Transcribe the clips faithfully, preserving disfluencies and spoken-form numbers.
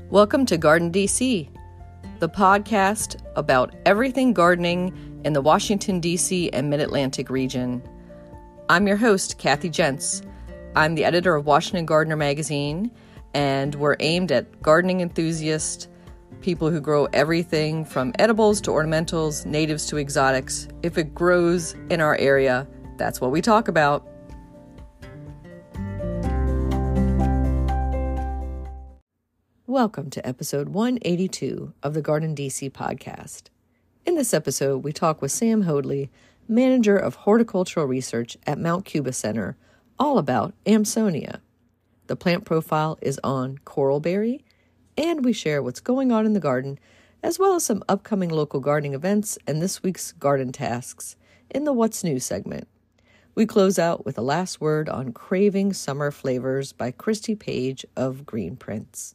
Welcome to Garden D C, the podcast about everything gardening in the Washington, D C and Mid-Atlantic region. I'm your host, Kathy Jentz. I'm the editor of Washington Gardener magazine, and we're aimed at gardening enthusiasts, people who grow everything from edibles to ornamentals, natives to exotics. If it grows in our area, that's what we talk about. Welcome to episode one eighty-two of the Garden D C podcast. In this episode, we talk with Sam Hoadley, manager of horticultural research at Mount Cuba Center, all about Amsonia. The plant profile is on coralberry, and we share what's going on in the garden, as well as some upcoming local gardening events and this week's garden tasks in the What's New segment. We close out with a last word on Craving Summer Flavors by Christy Page of Green Prints.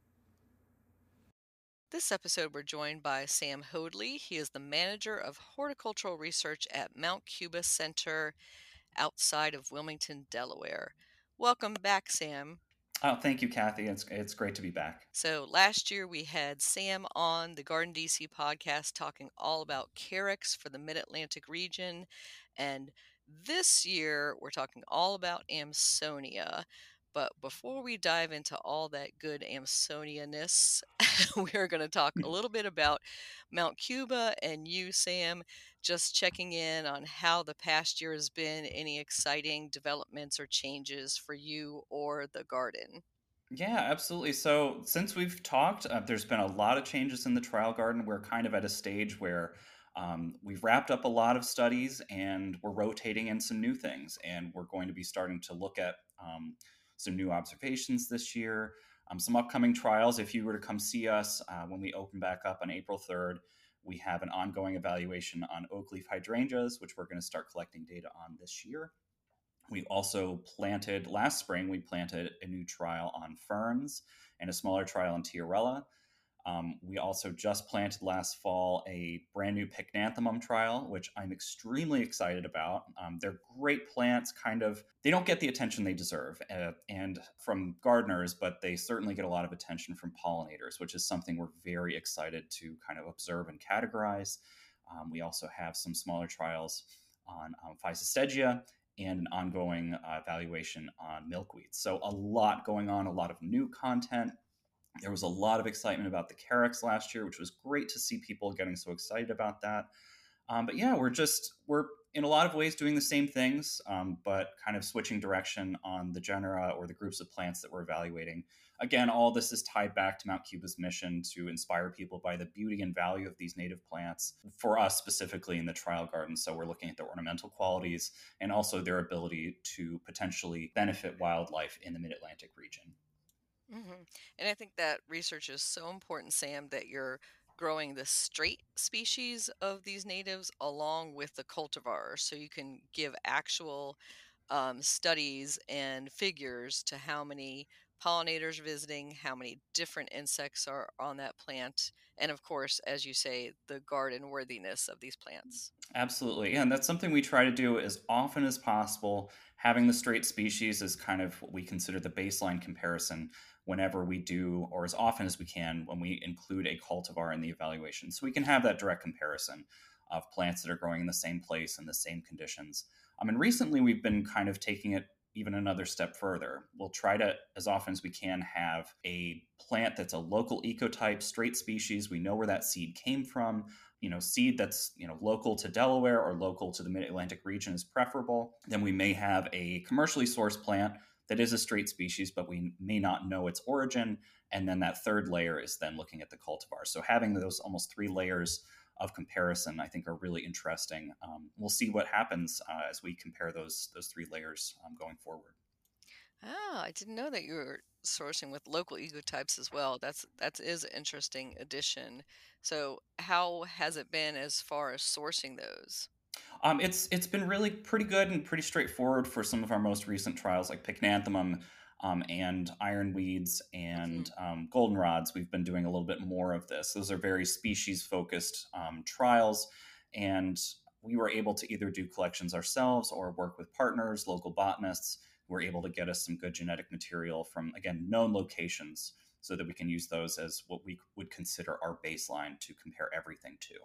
This episode, we're joined by Sam Hoadley. He is the manager of horticultural research at Mount Cuba Center outside of Wilmington, Delaware. Welcome back, Sam. Oh, thank you, Kathy. It's it's great to be back. So last year we had Sam on the Garden D C podcast talking all about Carex for the Mid-Atlantic region. And this year we're talking all about Amsonia. But before we dive into all that good Amsonia-ness, we're going to talk a little bit about Mount Cuba and you, Sam, just checking in on how the past year has been, any exciting developments or changes for you or the garden. Yeah, absolutely. So since we've talked, uh, there's been a lot of changes in the trial garden. We're kind of at a stage where um, we've wrapped up a lot of studies and we're rotating in some new things. And we're going to be starting to look at um, some new observations this year, um, some upcoming trials. If you were to come see us uh, when we open back up on April third, we have an ongoing evaluation on oak leaf hydrangeas, which we're going to start collecting data on this year. We also planted, last spring, we planted a new trial on ferns and a smaller trial on Tiarella. Um, we also just planted last fall a brand new Pycnanthemum trial, which I'm extremely excited about. Um, they're great plants, kind of, they don't get the attention they deserve uh, and from gardeners, but they certainly get a lot of attention from pollinators, which is something we're very excited to kind of observe and categorize. Um, we also have some smaller trials on um, Physostegia and an ongoing uh, evaluation on milkweed. So a lot going on, a lot of new content. There was a lot of excitement about the Carex last year, which was great to see people getting so excited about that. Um, but yeah, we're just, we're in a lot of ways doing the same things, um, but kind of switching direction on the genera or the groups of plants that we're evaluating. Again, all this is tied back to Mount Cuba's mission to inspire people by the beauty and value of these native plants, for us specifically in the trial garden. So we're looking at their ornamental qualities and also their ability to potentially benefit wildlife in the Mid-Atlantic region. Mm-hmm. And I think that research is so important, Sam, that you're growing the straight species of these natives along with the cultivars, so you can give actual um, studies and figures to how many pollinators visiting, how many different insects are on that plant, and of course, as you say, the garden worthiness of these plants. Absolutely. Yeah, and that's something we try to do as often as possible. Having the straight species is kind of what we consider the baseline comparison whenever we do, or as often as we can, when we include a cultivar in the evaluation. So we can have that direct comparison of plants that are growing in the same place in the same conditions. Um, and recently we've been kind of taking it even another step further. We'll try to, as often as we can, have a plant that's a local ecotype, straight species. We know where that seed came from. You know, seed that's, you know, local to Delaware or local to the Mid-Atlantic region is preferable. Then we may have a commercially sourced plant that is a straight species, but we may not know its origin. And then that third layer is then looking at the cultivar. So having those almost three layers of comparison, I think, are really interesting. Um, we'll see what happens uh, as we compare those those three layers um, going forward. Oh, I didn't know that you were sourcing with local ecotypes as well. That's that is an interesting addition. So, how has it been as far as sourcing those? Um, it's it's been really pretty good and pretty straightforward for some of our most recent trials, like Pycnanthemum um, and ironweeds and Mm-hmm. um, goldenrods. We've been doing a little bit more of this. Those are very species-focused um, trials, and we were able to either do collections ourselves or work with partners, local botanists, who were able to get us some good genetic material from, again, known locations. so that we can use those as what we would consider our baseline to compare everything to.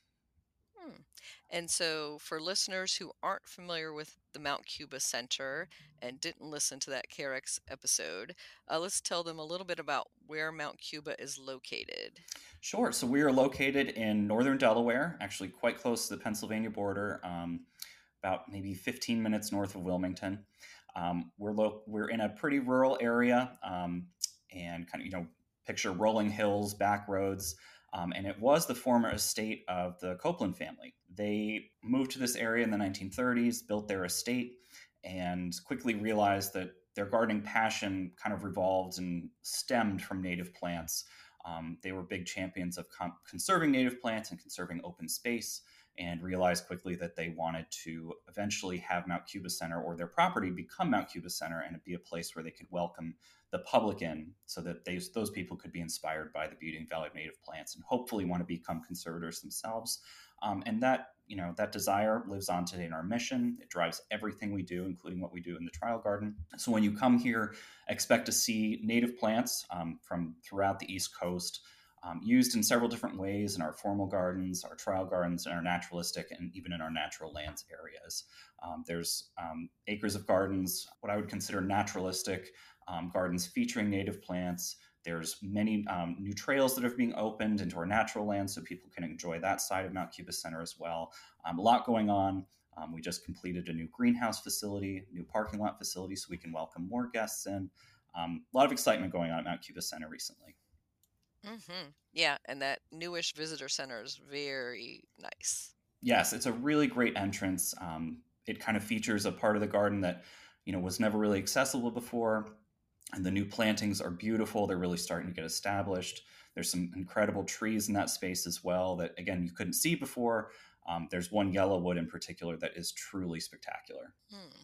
Hmm. And so, for listeners who aren't familiar with the Mount Cuba Center and didn't listen to that K R X episode, uh, let's tell them a little bit about where Mount Cuba is located. Sure. So we are located in northern Delaware, actually quite close to the Pennsylvania border, um, about maybe fifteen minutes north of Wilmington. Um, we're lo- we're in a pretty rural area, um, and kind of you know picture rolling hills, back roads, um, and it was the former estate of the Copeland family. They moved to this area in the nineteen thirties, built their estate, and quickly realized that their gardening passion kind of revolved and stemmed from native plants. Um, they were big champions of con- conserving native plants and conserving open space, and realized quickly that they wanted to eventually have Mount Cuba Center, or their property, become Mount Cuba Center, and it be a place where they could welcome the public in, so that they, those people could be inspired by the beauty and value of native plants and hopefully want to become conservators themselves. Um, and that you know that desire lives on today in our mission. It drives everything we do, including what we do in the trial garden. So when you come here, expect to see native plants um, from throughout the East Coast, um, used in several different ways in our formal gardens, our trial gardens, and our naturalistic, and even in our natural lands areas. Um, there's um, acres of gardens, what I would consider naturalistic um, gardens featuring native plants. There's many um, new trails that are being opened into our natural lands, so people can enjoy that side of Mount Cuba Center as well. Um, a lot going on. Um, we just completed a new greenhouse facility, new parking lot facility, so we can welcome more guests in. Um, a lot of excitement going on at Mount Cuba Center recently. Mm-hmm. Yeah, and that newish visitor center is very nice. Yes, it's a really great entrance. Um, it kind of features a part of the garden that you know was never really accessible before, and the new plantings are beautiful. They're really starting to get established. There's some incredible trees in that space as well that, again, you couldn't see before. Um, there's one yellowwood in particular that is truly spectacular. Hmm.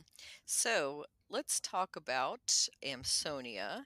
So let's talk about Amsonia.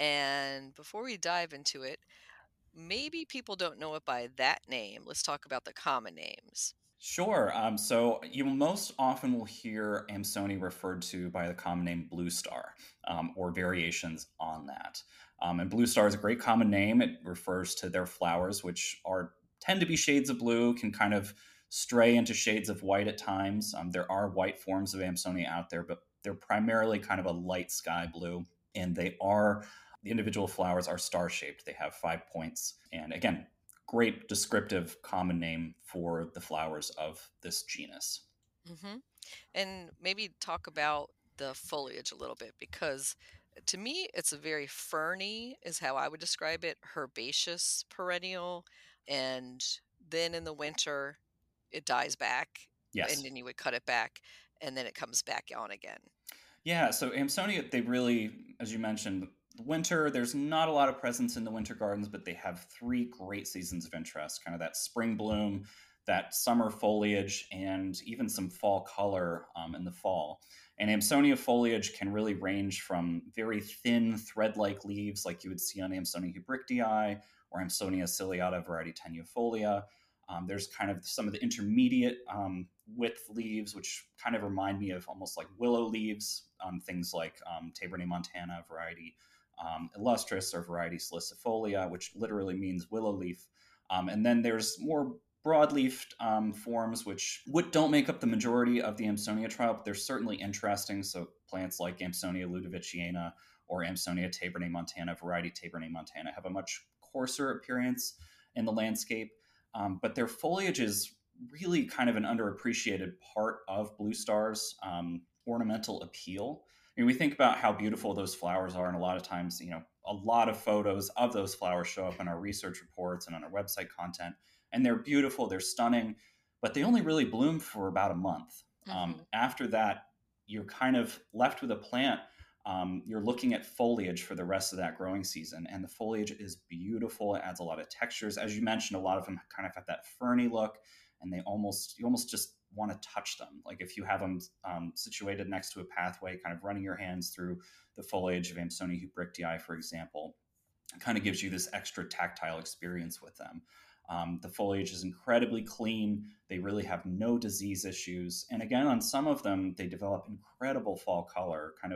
And before we dive into it, maybe people don't know it by that name. Let's talk about the common names. Sure. Um, so you most often will hear Amsoni referred to by the common name blue star, um, or variations on that. Um, and blue star is a great common name. It refers to their flowers, which are tend to be shades of blue, can kind of stray into shades of white at times. Um, there are white forms of Amsonia out there, but they're primarily kind of a light sky blue, and they are the individual flowers are star shaped. They have five points, and again, great descriptive common name for the flowers of this genus. Hmm. And maybe talk about the foliage a little bit because to me, it's a very ferny, is how I would describe it, herbaceous perennial. And then in the winter, it dies back, and Yes. then you would cut it back, and then it comes back on again. Yeah, so Amsonia, they really, as you mentioned, winter, there's not a lot of presence in the winter gardens, but they have three great seasons of interest, kind of that spring bloom, that summer foliage, and even some fall color um, in the fall. And Amsonia foliage can really range from very thin thread-like leaves like you would see on Amsonia hubrichtii or Amsonia ciliata variety tenuifolia. Um, there's kind of some of the intermediate um, width leaves, which kind of remind me of almost like willow leaves on things like um, Tabernae montana variety um, illustris or variety salicifolia, which literally means willow leaf. Um, and then there's more broadleafed um, forms, which would, don't make up the majority of the Amsonia trial, but they're certainly interesting. So plants like Amsonia ludoviciana or Amsonia Tabernae montana variety Tabernae montana have a much coarser appearance in the landscape. Um, but their foliage is really kind of an underappreciated part of blue star's um, ornamental appeal. I mean, we think about how beautiful those flowers are, and a lot of times, you know, a lot of photos of those flowers show up in our research reports and on our website content, and they're beautiful, they're stunning, but they only really bloom for about a month. Um, Hmm. after that, you're kind of left with a plant. Um, you're looking at foliage for the rest of that growing season, and the foliage is beautiful. It adds a lot of textures, as you mentioned. A lot of them kind of have that ferny look, and they almost you almost just want to touch them. Like if you have them um, situated next to a pathway, kind of running your hands through the foliage of Amsonia hubrichtii, for example, it kind of gives you this extra tactile experience with them. Um, the foliage is incredibly clean. They really have no disease issues. And again, on some of them, they develop incredible fall color, kind of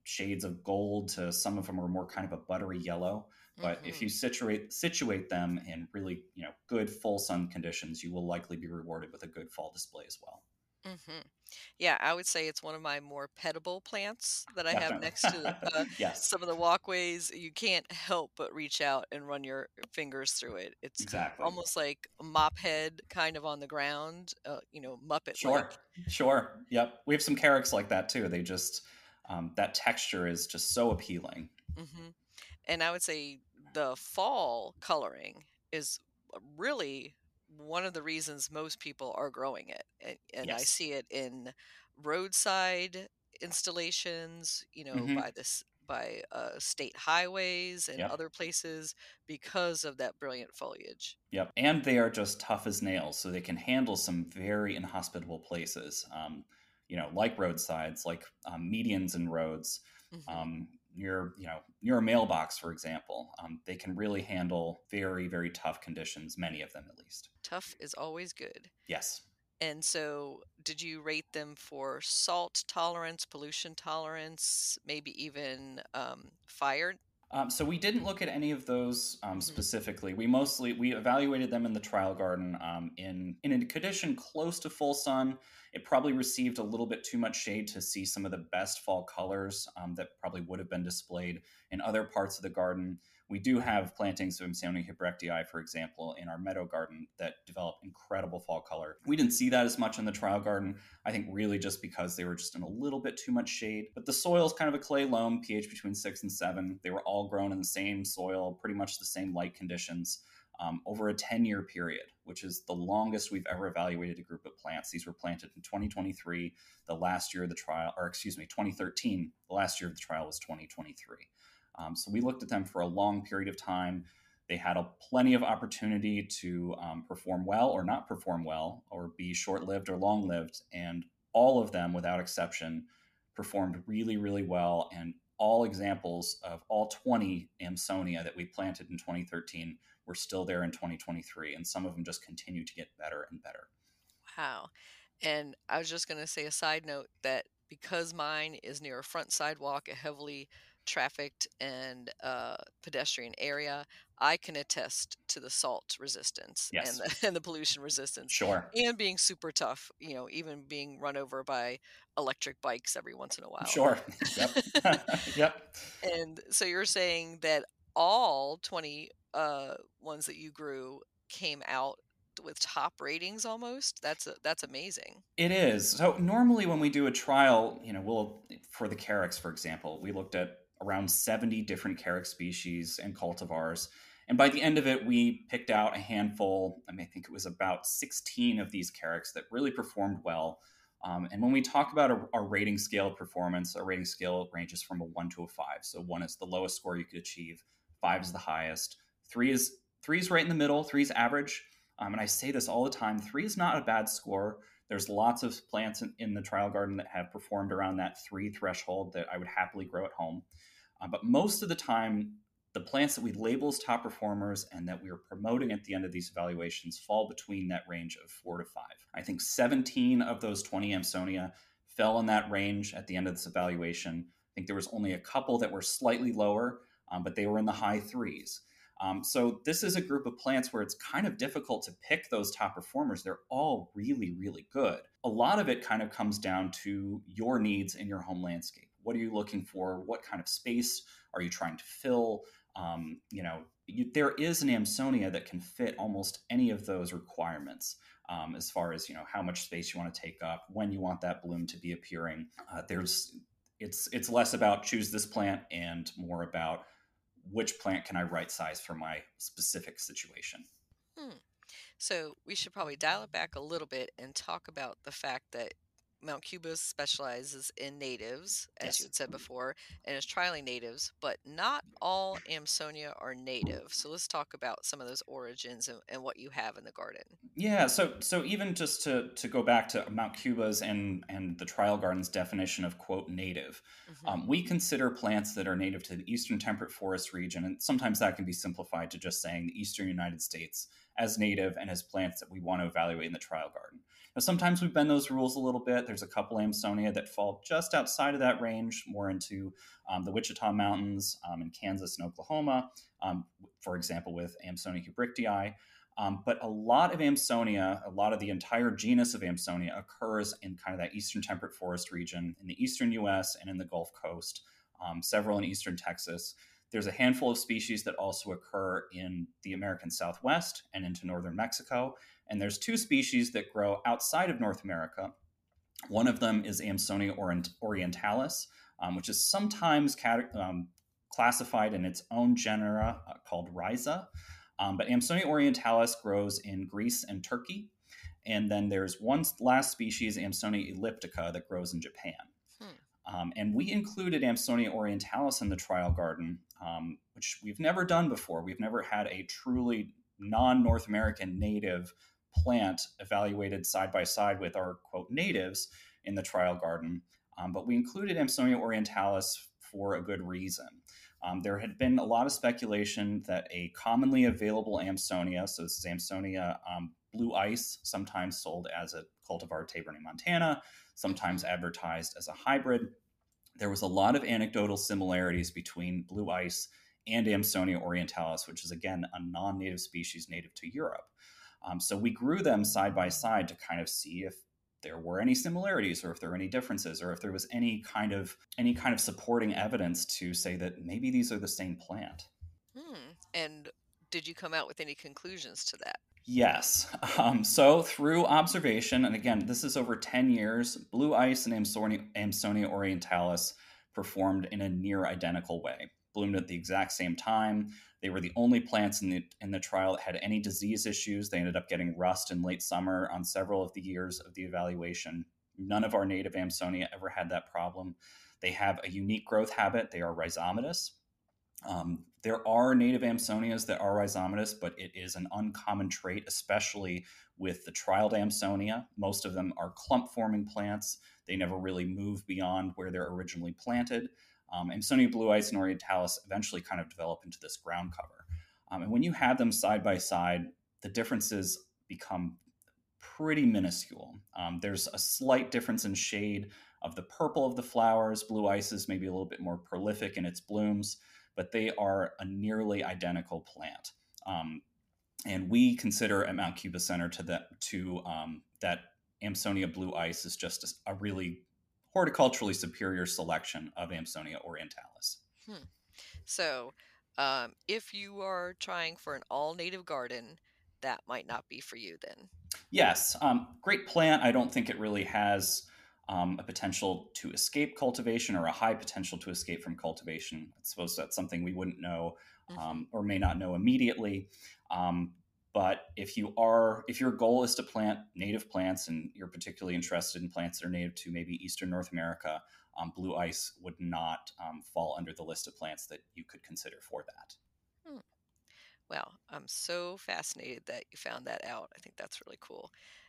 shades of gold to some of them are more kind of a buttery yellow. But if Mm-hmm. you situate situate them in really, you know, good full sun conditions, you will likely be rewarded with a good fall display as well. Mm-hmm. Yeah, I would say it's one of my more petable plants that I have Definitely. next to uh, Yes, some of the walkways. You can't help but reach out and run your fingers through it. It's exactly. almost like a mop head kind of on the ground, uh, you know, Muppet like. Sure. Sure. Yep. We have some carrots like that too. They just, um, that texture is just so appealing. Hmm. And I would say the fall coloring is really one of the reasons most people are growing it. And, and I Yes. see it in roadside installations, you know, Hmm. by this by uh, state highways and Yep. other places because of that brilliant foliage. Yep. And they are just tough as nails, so they can handle some very inhospitable places, um, you know, like roadsides, like um, medians and roads. Hmm. Um, near, you know, near a mailbox, for example, um, they can really handle very, very tough conditions. Many of them, at least. Tough is always good. Yes. And so, did you rate them for salt tolerance, pollution tolerance, maybe even um, fire? Um, so we didn't look at any of those um, Hmm. specifically. We mostly we evaluated them in the trial garden um, in in a condition close to full sun. It probably received a little bit too much shade to see some of the best fall colors um, that probably would have been displayed in other parts of the garden. We do have plantings of Amsonia hebrechtii, for example, in our meadow garden that develop incredible fall color. We didn't see that as much in the trial garden. I think really just because they were just in a little bit too much shade. But the soil is kind of a clay loam, pH between six and seven. They were all grown in the same soil, pretty much the same light conditions. Um, over a ten year period, which is the longest we've ever evaluated a group of plants. These were planted in twenty twenty-three, the last year of the trial, or excuse me, twenty thirteen. The last year of the trial was twenty twenty-three. Um, so we looked at them for a long period of time. They had a plenty of opportunity to um, perform well or not perform well, or be short lived or long lived. And all of them, without exception, performed really, really well. And all examples of all twenty Amsonia that we planted in twenty thirteen were still there in twenty twenty-three. And some of them just continue to get better and better. Wow. And I was just going to say a side note that because mine is near a front sidewalk, a heavily trafficked and uh, pedestrian area, I can attest to the salt resistance and Yes, the, and the pollution resistance sure. and being super tough, you know, even being run over by electric bikes every once in a while. Sure. Yep. Yep. And so you're saying that all twenty uh, ones that you grew came out with top ratings almost? That's a, that's amazing. It is. So normally when we do a trial, you know, we'll for the carex, for example, we looked at around seventy different carex species and cultivars. And by the end of it, we picked out a handful. I mean, I think it was about sixteen of these carex that really performed well. Um, and when we talk about our, our rating scale of performance, our rating scale ranges from a one to a five. So one is the lowest score you could achieve, five is the highest, three is three is right in the middle, three is average. Um, and I say this all the time: three is not a bad score. There's lots of plants in, in the trial garden that have performed around that three threshold that I would happily grow at home. Uh, but most of the time, the plants that we label as top performers and that we are promoting at the end of these evaluations fall between that range of four to five. I think seventeen of those twenty Amsonia fell in that range at the end of this evaluation. I think there was only a couple that were slightly lower, um, but they were in the high threes. Um, so this is a group of plants where it's kind of difficult to pick those top performers. They're all really, really good. A lot of it kind of comes down to your needs in your home landscape. What are you looking for? What kind of space are you trying to fill? Um, you know, you, there is an Amsonia that can fit almost any of those requirements. Um, as far as, you know, how much space you want to take up, when you want that bloom to be appearing. Uh, there's it's it's less about choose this plant and more about which plant can I right size for my specific situation. Hmm. So we should probably dial it back a little bit and talk about the fact that Mount Cubis specializes in natives, as you Yes. had said before, and is trialing natives, but not all Amsonia are native. So let's talk about some of those origins and, and what you have in the garden. Yeah, so so even just to to go back to Mount Cuba's and and the trial garden's definition of quote native, Hmm. um, we consider plants that are native to the eastern temperate forest region, and sometimes that can be simplified to just saying the eastern United States as native and as plants that we want to evaluate in the trial garden. Now, sometimes we bend those rules a little bit. There's a couple Amsonia that fall just outside of that range, more into um, the Wichita Mountains um, in Kansas and Oklahoma, um, for example, with Amsonia hubrichtii. Um, but a lot of Amsonia, a lot of the entire genus of Amsonia occurs in kind of that eastern temperate forest region in the eastern U S and in the Gulf Coast, um, several in eastern Texas. There's a handful of species that also occur in the American Southwest and into northern Mexico. And there's two species that grow outside of North America. One of them is Amsonia orient- orientalis, um, which is sometimes cat- um, classified in its own genera uh, called Rhiza. Um, but Amsonia orientalis grows in Greece and Turkey. And then there's one last species, Amsonia elliptica, that grows in Japan. Hmm. Um, and we included Amsonia orientalis in the trial garden, um, which we've never done before. We've never had a truly non-North American native plant evaluated side by side with our, quote, natives in the trial garden. Um, but we included Amsonia orientalis for a good reason. Um, there had been a lot of speculation that a commonly available Amsonia, so this is Amsonia um, blue ice, sometimes sold as a cultivar Tabernae montana, sometimes advertised as a hybrid. There was a lot of anecdotal similarities between blue ice and Amsonia orientalis, which is, again, a non-native species native to Europe. Um, so we grew them side by side to kind of see if there were any similarities or if there were any differences or if there was any kind of any kind of supporting evidence to say that maybe these are the same plant. Hmm. And did you come out with any conclusions to that? Yes. Um, so through observation, and again, this is over ten years, blue ice and Amsonia, Amsonia orientalis performed in a near identical way, bloomed at the exact same time. They were the only plants in the in the trial that had any disease issues. They ended up getting rust in late summer on several of the years of the evaluation. None of our native Amsonia ever had that problem. They have a unique growth habit. They are rhizomatous. Um, there are native Amsonias that are rhizomatous, but it is an uncommon trait, especially with the trialed Amsonia. Most of them are clump-forming plants. They never really move beyond where they're originally planted. Um, Amsonia blue ice and orientalis eventually kind of develop into this ground cover. Um, and when you have them side by side, the differences become pretty minuscule. Um, there's a slight difference in shade of the purple of the flowers. Blue ice is maybe a little bit more prolific in its blooms, but they are a nearly identical plant. Um, and we consider at Mount Cuba Center to that, to, um, that Amsonia blue ice is just a, a really horticulturally superior selection of Amsonia orientalis. Hmm. So um, if you are trying for an all-native garden, that might not be for you then. Yes. Um, great plant. I don't think it really has um, a potential to escape cultivation or a high potential to escape from cultivation. I suppose that's something we wouldn't know um, mm-hmm. or may not know immediately. Um, but if you are, if your goal is to plant native plants and you're particularly interested in plants that are native to maybe Eastern North America, um, blue ice would not um, fall under the list of plants that you could consider for that. Hmm. Well, I'm so fascinated that you found that out. I think that's really cool.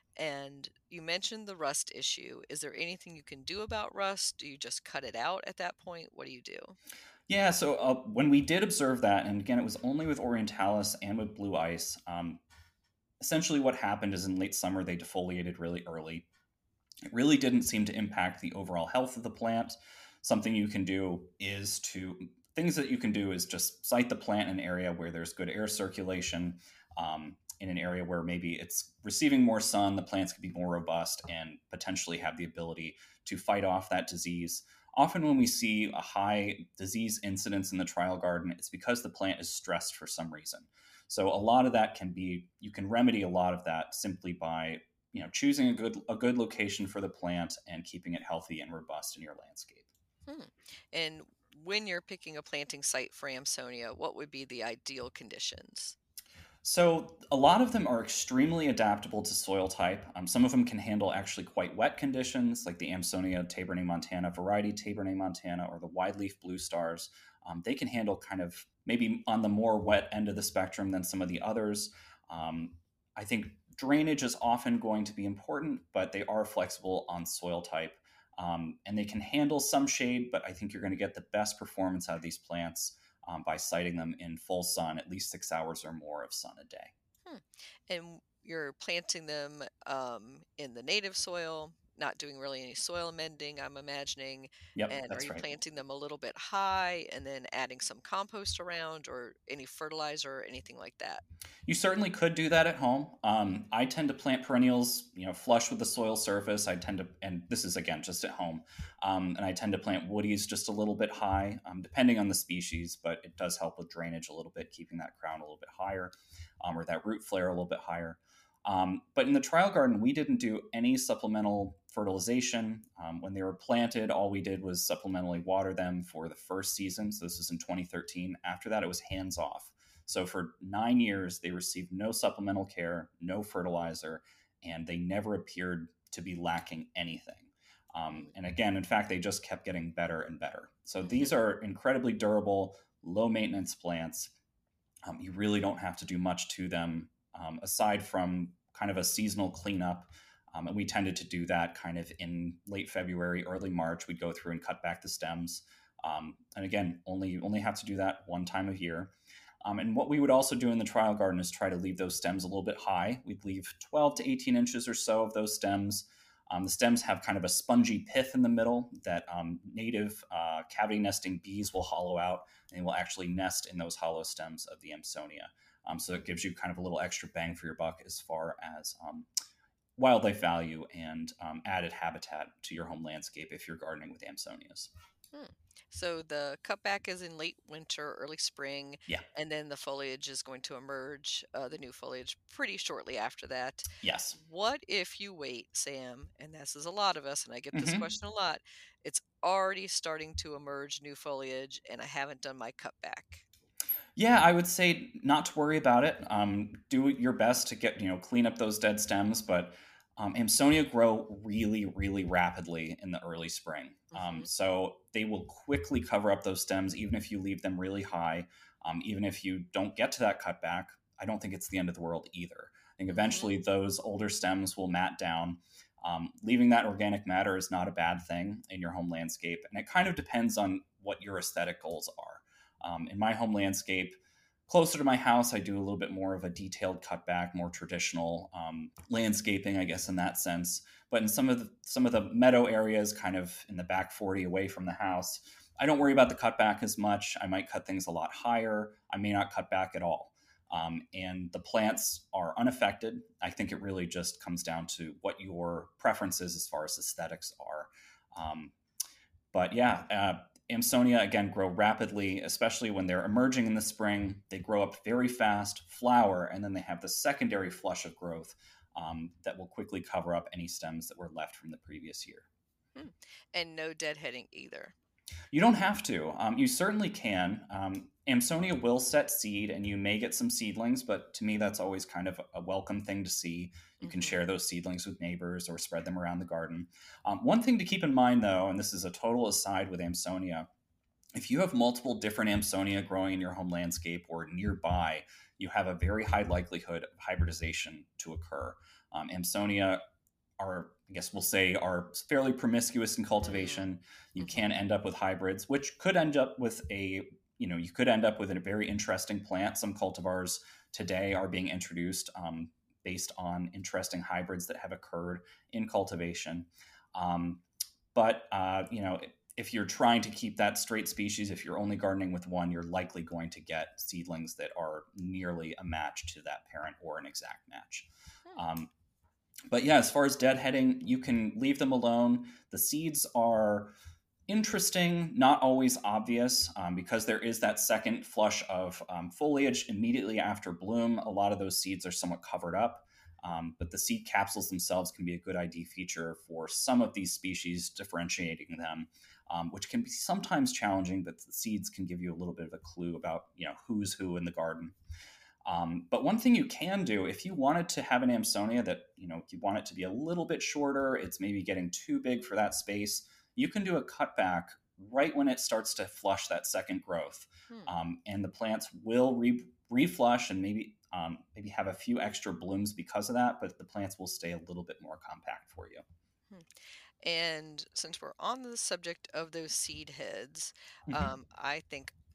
And you mentioned the rust issue. Is there anything you can do about rust? Do you just cut it out at that point? What do you do? Yeah, so uh, when we did observe that, and again, it was only with orientalis and with blue ice, um, essentially what happened is in late summer, they defoliated really early. It really didn't seem to impact the overall health of the plant. Something you can do is to, things that you can do is just site the plant in an area where there's good air circulation, um, in an area where maybe it's receiving more sun, the plants can be more robust and potentially have the ability to fight off that disease. Often when we see a high disease incidence in the trial garden, it's because the plant is stressed for some reason. So a lot of that can be, you can remedy a lot of that simply by, you know, choosing a good a good location for the plant and keeping it healthy and robust in your landscape. Hmm. And when you're picking a planting site for Amsonia, what would be the ideal conditions? So a lot of them are extremely adaptable to soil type. Um, some of them can handle actually quite wet conditions, like the Amsonia Tabernae montana variety Tabernae montana or the wideleaf blue stars. Um, they can handle kind of maybe on the more wet end of the spectrum than some of the others. Um, I think drainage is often going to be important, but they are flexible on soil type. Um, and they can handle some shade, but I think you're going to get the best performance out of these plants Um, by siting them in full sun, at least six hours or more of sun a day. Hmm. Hmm. And you're planting them um, in the native soil, not doing really any soil amending, I'm imagining. Yep, And are that's you right. planting them a little bit high and then adding some compost around or any fertilizer or anything like that? You certainly could do that at home. Um, I tend to plant perennials, you know, flush with the soil surface. I tend to, and this is again just at home, um, and I tend to plant woodies just a little bit high, um, depending on the species. But it does help with drainage a little bit, keeping that crown a little bit higher, um, or that root flare a little bit higher. Um, but in the trial garden, we didn't do any supplemental fertilization. Um, when they were planted, all we did was supplementally water them for the first season. So this was in twenty thirteen. After that, it was hands off. So for nine years, they received no supplemental care, no fertilizer, and they never appeared to be lacking anything. Um, and again, in fact, they just kept getting better and better. So Mm-hmm. these are incredibly durable, low maintenance plants. Um, you really don't have to do much to them um, aside from kind of a seasonal cleanup. Um, and we tended to do that kind of in late February, early March. We'd go through and cut back the stems. Um, and again, only only have to do that one time of year. Um, and what we would also do in the trial garden is try to leave those stems a little bit high. We'd leave twelve to eighteen inches or so of those stems. Um, the stems have kind of a spongy pith in the middle that um, native uh, cavity nesting bees will hollow out and will actually nest in those hollow stems of the Amsonia. Um, so it gives you kind of a little extra bang for your buck as far as um, wildlife value and um, added habitat to your home landscape if you're gardening with Amsonias. Hmm. So the cutback is in late winter, early spring, Yeah. and then the foliage is going to emerge, uh, the new foliage, pretty shortly after that. Yes. What if you wait, Sam? And this is a lot of us, and I get this Mm-hmm. question a lot. It's already starting to emerge new foliage, and I haven't done my cutback. Yeah, I would say not to worry about it. Um, do your best to get, you know, clean up those dead stems, but um, Amsonia grow really, really rapidly in the early spring. Um, Hmm. so they will quickly cover up those stems, even if you leave them really high. Um, even if you don't get to that cutback, I don't think it's the end of the world either. I think Hmm. eventually those older stems will mat down. Um, leaving that organic matter is not a bad thing in your home landscape, and it kind of depends on what your aesthetic goals are. Um, in my home landscape, closer to my house, I do a little bit more of a detailed cutback, more traditional um, landscaping, I guess, in that sense. But in some of the some of the meadow areas, kind of in the back forty away from the house, I don't worry about the cutback as much. I might cut things a lot higher. I may not cut back at all. Um, and the plants are unaffected. I think it really just comes down to what your preferences as far as aesthetics are. Um, but yeah, uh, Amsonia again grow rapidly, especially when they're emerging in the spring. They grow up very fast, flower, and then they have the secondary flush of growth um, that will quickly cover up any stems that were left from the previous year. Hmm. And no deadheading either. You don't have to. Um, you certainly can. Um, Amsonia will set seed, and you may get some seedlings, but to me, that's always kind of a welcome thing to see. You can Hmm. share those seedlings with neighbors or spread them around the garden. Um, one thing to keep in mind, though, and this is a total aside with Amsonia, if you have multiple different Amsonia growing in your home landscape or nearby, you have a very high likelihood of hybridization to occur. Um, Amsonia are, I guess we'll say, are fairly promiscuous in cultivation. You Mm-hmm. can end up with hybrids, which could end up with a, you know, you could end up with a very interesting plant. Some cultivars today are being introduced um, based on interesting hybrids that have occurred in cultivation. Um, but, uh, you know, if you're trying to keep that straight species, if you're only gardening with one, you're likely going to get seedlings that are nearly a match to that parent or an exact match. Hmm. Um, but yeah, as far as deadheading, you can leave them alone. The seeds are interesting, not always obvious, um, because there is that second flush of um, foliage immediately after bloom. A lot of those seeds are somewhat covered up. Um, but the seed capsules themselves can be a good I D feature for some of these species, differentiating them, um, which can be sometimes challenging, but the seeds can give you a little bit of a clue about, you know, who's who in the garden. Um, but one thing you can do, if you wanted to have an Amsonia that, you know, you want it to be a little bit shorter, it's maybe getting too big for that space, you can do a cutback right when it starts to flush that second growth. Hmm. Um, and the plants will re- reflush and maybe um, maybe have a few extra blooms because of that, but the plants will stay a little bit more compact for you. Hmm. And since we're on the subject of those seed heads, Mm-hmm. um, I think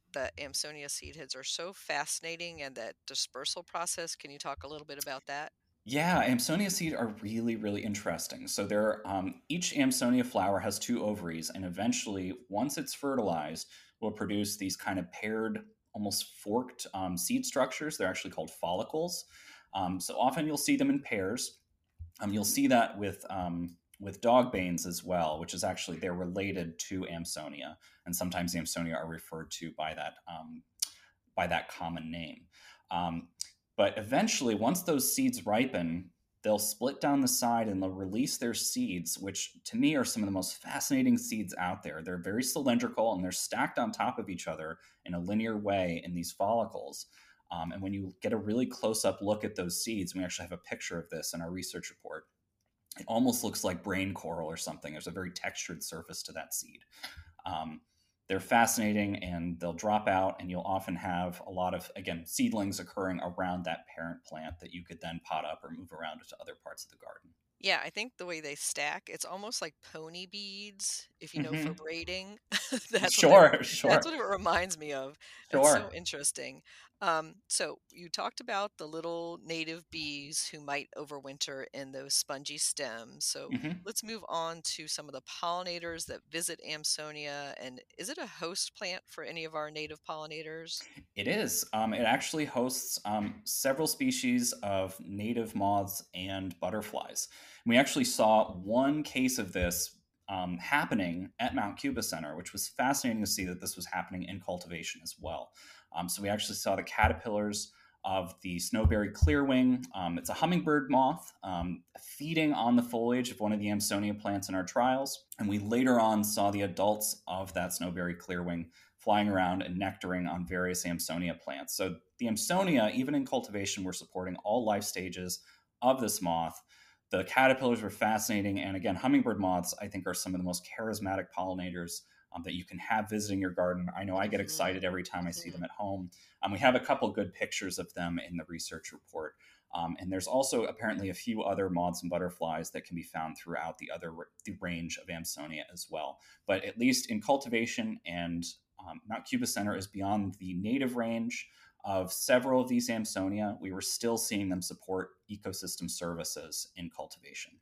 that Amsonia seed heads are so fascinating and that dispersal process. Can you talk a little bit about that? Yeah, Amsonia seed are really, really interesting. So they're um, each Amsonia flower has two ovaries, and eventually, once it's fertilized, will produce these kind of paired, almost forked um, seed structures. They're actually called follicles. Um, so often you'll see them in pairs. Um, you'll see that with um, with dogbanes as well, which is actually they're related to Amsonia, and sometimes Amsonia are referred to by that um, by that common name. Um, but eventually, once those seeds ripen, they'll split down the side and they'll release their seeds, which to me are some of the most fascinating seeds out there. They're very cylindrical and they're stacked on top of each other in a linear way in these follicles. Um, and when you get a really close up look at those seeds, we actually have a picture of this in our research report. It almost looks like brain coral or something. There's a very textured surface to that seed. Um, they're fascinating and they'll drop out, and you'll often have a lot of, again, seedlings occurring around that parent plant that you could then pot up or move around to other parts of the garden. Yeah, I think the way they stack, it's almost like pony beads, if you know, for Mm-hmm. braiding. That's what it Sure, that's sure, what it reminds me of. It's so sure. interesting. Um, so you talked about the little native bees who might overwinter in those spongy stems. So Mm-hmm. let's move on to some of the pollinators that visit Amsonia. And is it a host plant for any of our native pollinators? It is. Um, it actually hosts um, several species of native moths and butterflies. We actually saw one case of this um, happening at Mount Cuba Center, which was fascinating to see that this was happening in cultivation as well. Um, so we actually saw the caterpillars of the snowberry clearwing. Um, it's a hummingbird moth um, feeding on the foliage of one of the Amsonia plants in our trials. And we later on saw the adults of that snowberry clearwing flying around and nectaring on various Amsonia plants. So the Amsonia, even in cultivation, we're supporting all life stages of this moth. The caterpillars were fascinating. And again, hummingbird moths, I think, are some of the most charismatic pollinators um, that you can have visiting your garden. I know I get Hmm. excited every time I see Hmm. them at home. Um, we have a couple good pictures of them in the research report. Um, and there's also apparently a few other moths and butterflies that can be found throughout the other the range of Amsonia as well. But at least in cultivation and um, Mount Cuba Center is beyond the native range of several of these Amsonia. We were still seeing them support ecosystem services in cultivation.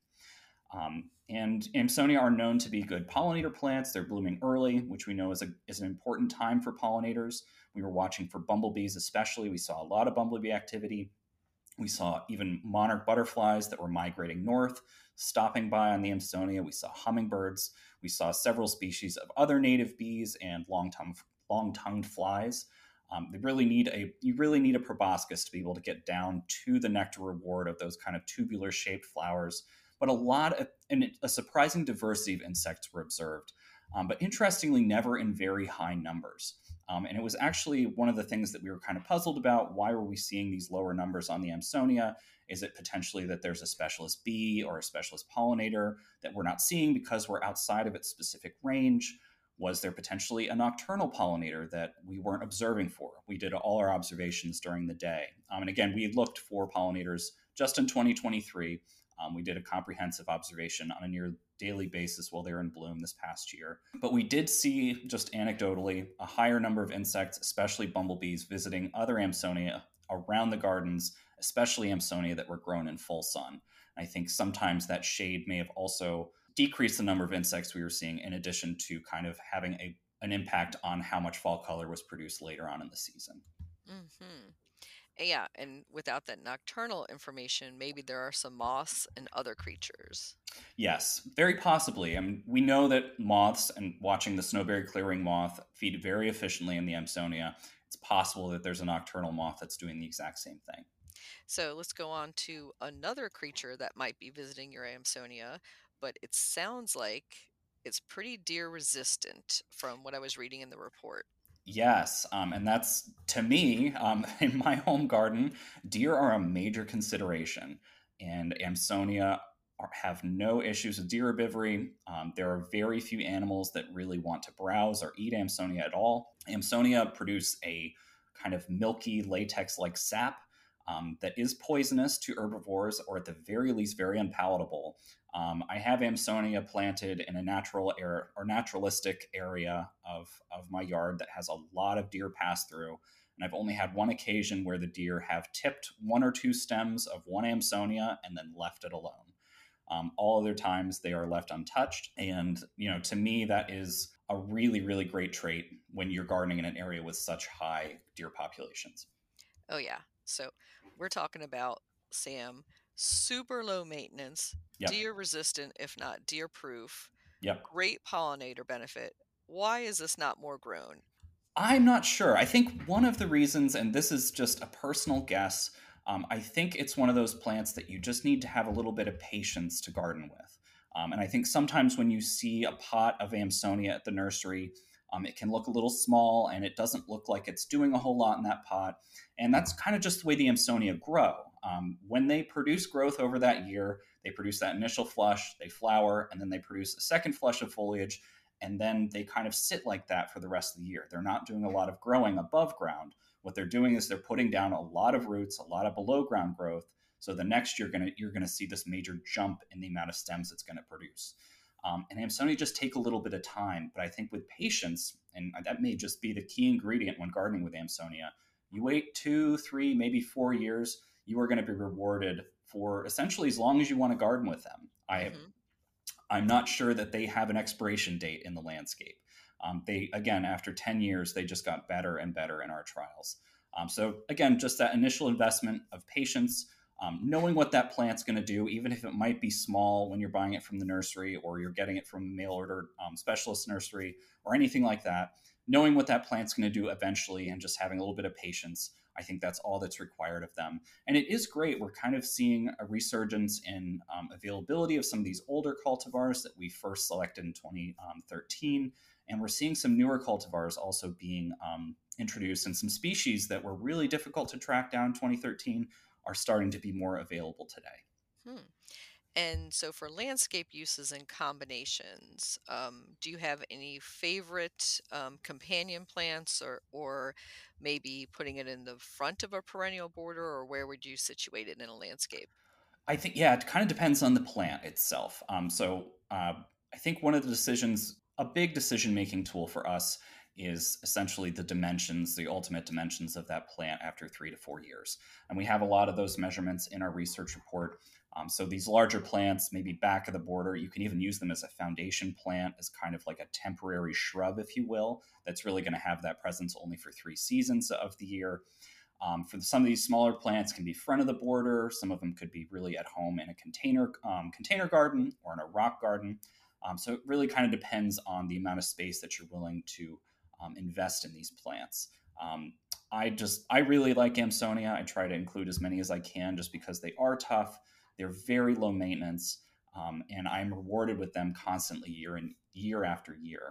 Um, and Amsonia are known to be good pollinator plants. They're blooming early, which we know is, a, is an important time for pollinators. We were watching for bumblebees especially. We saw a lot of bumblebee activity. We saw even monarch butterflies that were migrating north, stopping by on the Amsonia. We saw hummingbirds. We saw several species of other native bees and long-tongued, long-tongued flies. Um, they really need a you really need a proboscis to be able to get down to the nectar reward of those kind of tubular-shaped flowers. But a lot of and a surprising diversity of insects were observed, um, but interestingly, never in very high numbers. Um, and it was actually one of the things that we were kind of puzzled about. Why were we seeing these lower numbers on the Amsonia? Is it potentially that there's a specialist bee or a specialist pollinator that we're not seeing because we're outside of its specific range? Was there potentially a nocturnal pollinator that we weren't observing for? We did all our observations during the day. Um, and again, we looked for pollinators just in twenty twenty-three. Um, we did a comprehensive observation on a near daily basis while they were in bloom this past year. But we did see, just anecdotally, a higher number of insects, especially bumblebees, visiting other Amsonia around the gardens, especially Amsonia that were grown in full sun. I think sometimes that shade may have also decreased the number of insects we were seeing, in addition to kind of having a, an impact on how much fall color was produced later on in the season. Hmm. Yeah, and without that nocturnal information, maybe there are some moths and other creatures. Yes, very possibly. I mean, we know that moths, and watching the snowberry clearwing moth feed very efficiently in the Amsonia, it's possible that there's a nocturnal moth that's doing the exact same thing. So let's go on to another creature that might be visiting your Amsonia, but it sounds like it's pretty deer resistant from what I was reading in the report. Yes, um, and that's to me, um, in my home garden, deer are a major consideration, and Amsonia are, have no issues with deer herbivory. Um, there are very few animals that really want to browse or eat Amsonia at all. Amsonia produce a kind of milky latex-like sap, um, that is poisonous to herbivores, or at the very least very unpalatable. Um, I have Amsonia planted in a natural air or naturalistic area of, of my yard that has a lot of deer pass through. And I've only had one occasion where the deer have tipped one or two stems of one Amsonia and then left it alone. Um, all other times they are left untouched. And, you know, to me, that is a really, really great trait when you're gardening in an area with such high deer populations. Oh, yeah. So we're talking about, Sam, super low maintenance, Yep. deer resistant, if not deer proof, Yep. great pollinator benefit. Why is this not more grown? I'm not sure. I think one of the reasons, and this is just a personal guess, um, I think it's one of those plants that you just need to have a little bit of patience to garden with. Um, and I think sometimes when you see a pot of Amsonia at the nursery, um, it can look a little small and it doesn't look like it's doing a whole lot in that pot. And that's kind of just the way the Amsonia grow. Um, when they produce growth over that year, they produce that initial flush, they flower, and then they produce a second flush of foliage. And then they kind of sit like that for the rest of the year. They're not doing a lot of growing above ground. What they're doing is they're putting down a lot of roots, a lot of below ground growth. So the next year, gonna, you're going to see this major jump in the amount of stems it's going to produce. Um, and Amsonia just take a little bit of time. But I think with patience, and that may just be the key ingredient when gardening with Amsonia, you wait two, three, maybe four years, you are going to be rewarded for essentially as long as you want to garden with them. I have Mm-hmm. I'm not sure that they have an expiration date in the landscape. Um, they, again, after ten years, they just got better and better in our trials. Um, so again, just that initial investment of patience, um, knowing what that plant's going to do, even if it might be small when you're buying it from the nursery or you're getting it from a mail order um, specialist nursery or anything like that, knowing what that plant's going to do eventually and just having a little bit of patience, I think that's all that's required of them. And it is great. We're kind of seeing a resurgence in um, availability of some of these older cultivars that we first selected in twenty thirteen. And we're seeing some newer cultivars also being um, introduced, and some species that were really difficult to track down in twenty thirteen are starting to be more available today. Hmm. And so for landscape uses and combinations, um, do you have any favorite um, companion plants, or, or maybe putting it in the front of a perennial border, or where would you situate it in a landscape? I think, yeah, it kind of depends on the plant itself. Um, so uh, I think one of the decisions, a big decision making tool for us is essentially the dimensions, the ultimate dimensions of that plant after three to four years. And we have a lot of those measurements in our research report. Um, so these larger plants, maybe back of the border, you can even use them as a foundation plant, as kind of like a temporary shrub, if you will, that's really going to have that presence only for three seasons of the year. Um, for some of these smaller plants can be front of the border. Some of them could be really at home in a container um, container garden or in a rock garden. Um, so it really kind of depends on the amount of space that you're willing to um, invest in these plants. Um, I just, I really like Amsonia. I try to include as many as I can just because they are tough. They're very low maintenance, um, and I'm rewarded with them constantly year in year after year.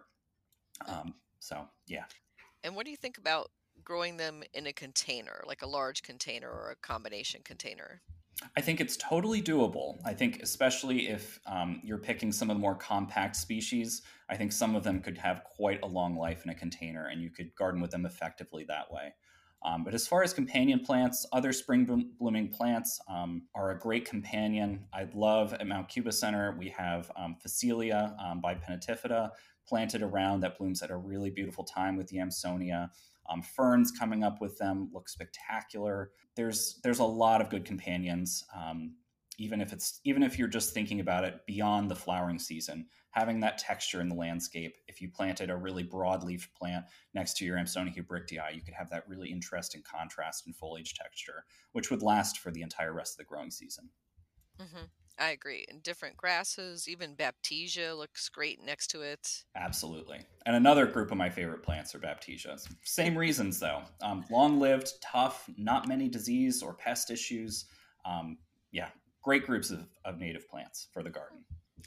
Um, so yeah. And what do you think about growing them in a container, like a large container or a combination container? I think it's totally doable. I think, especially if um, you're picking some of the more compact species, I think some of them could have quite a long life in a container, and you could garden with them effectively that way. Um, but as far as companion plants, other spring blooming plants um, are a great companion. I love at Mount Cuba Center, we have um, Phacelia um, by Pinnatifida planted around that blooms at a really beautiful time with the Amsonia. Um, ferns coming up with them look spectacular. There's there's a lot of good companions. Um, even if it's even if you're just thinking about it beyond the flowering season, having that texture in the landscape. If you planted a really broad-leafed plant next to your Amsonia hubrichtii, you could have that really interesting contrast in foliage texture, which would last for the entire rest of the growing season. Mm-hmm. I agree. And different grasses, even Baptisia looks great next to it. Absolutely. And another group of my favorite plants are Baptisias. Same reasons, though. Um, long-lived, tough, not many disease or pest issues. Um, yeah, great groups of, of native plants for the garden.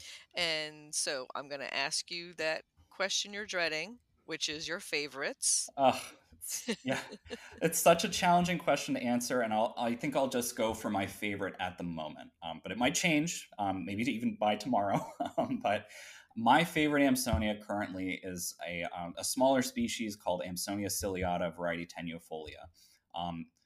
And so I'm going to ask you that question you're dreading, which is your favorites. Uh, it's, yeah, it's such a challenging question to answer, and I'll, I think I'll just go for my favorite at the moment. Um, but it might change, um, maybe even by tomorrow. um, but my favorite Amsonia currently is a, um, a smaller species called Amsonia ciliata, variety tenuifolia. Um,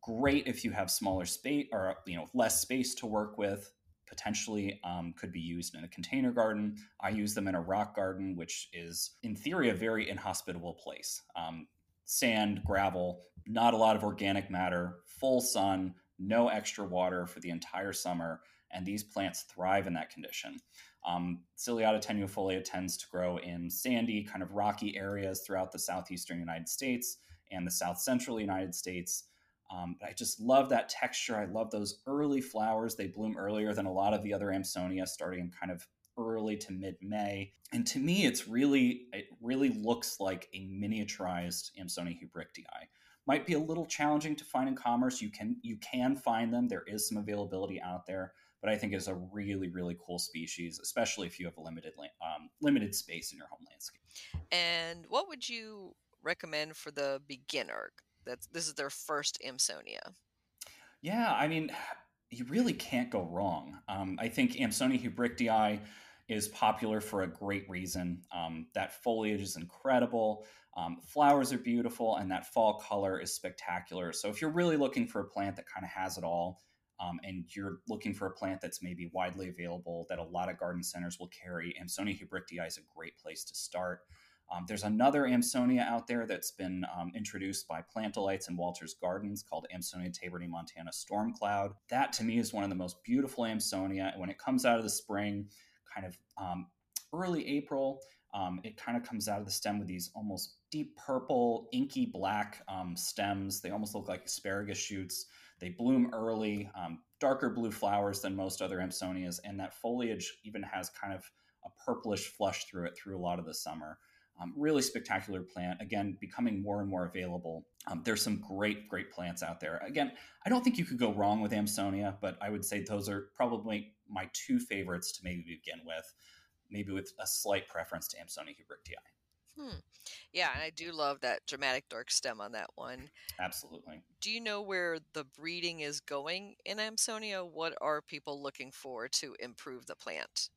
great if you have smaller space or you know less space to work with. Potentially um, could be used in a container garden. I use them in a rock garden, which is in theory a very inhospitable place. Um, sand, gravel, not a lot of organic matter, full sun, no extra water for the entire summer, and these plants thrive in that condition. Um, Ciliata tenuifolia tends to grow in sandy, kind of rocky areas throughout the southeastern United States and the south central United States. Um, but I just love that texture. I love those early flowers. They bloom earlier than a lot of the other Amsonia, starting in kind of early to mid-May. And to me, it's really, it really looks like a miniaturized Amsonia hubrichtii. Might be a little challenging to find in commerce. You can you can find them. There is some availability out there, but I think it's a really, really cool species, especially if you have a limited um, limited space in your home landscape. And what would you recommend for the beginner? That's this is their first Amsonia. Yeah, I mean, you really can't go wrong. Um, I think Amsonia hubrichtii is popular for a great reason. Um, that foliage is incredible. Um, flowers are beautiful, and that fall color is spectacular. So if you're really looking for a plant that kind of has it all, um, and you're looking for a plant that's maybe widely available, that a lot of garden centers will carry, Amsonia hubrichtii is a great place to start. Um, there's another Amsonia out there that's been um, introduced by Plantalites and Walter's Gardens called Amsonia taborni-montana Stormcloud. That to me is one of the most beautiful Amsonia. And when it comes out of the spring, kind of um, early April, um, it kind of comes out of the stem with these almost deep purple, inky black um, stems. They almost look like asparagus shoots. They bloom early, um, darker blue flowers than most other Amsonias, and that foliage even has kind of a purplish flush through it through a lot of the summer. Um, really spectacular plant, again, becoming more and more available. Um, there's some great, great plants out there. Again, I don't think you could go wrong with Amsonia, but I would say those are probably my two favorites to maybe begin with, maybe with a slight preference to Amsonia hubrichtii. Hmm. Yeah, and I do love that dramatic dark stem on that one. Absolutely. Do you know where the breeding is going in Amsonia? What are people looking for to improve the plant?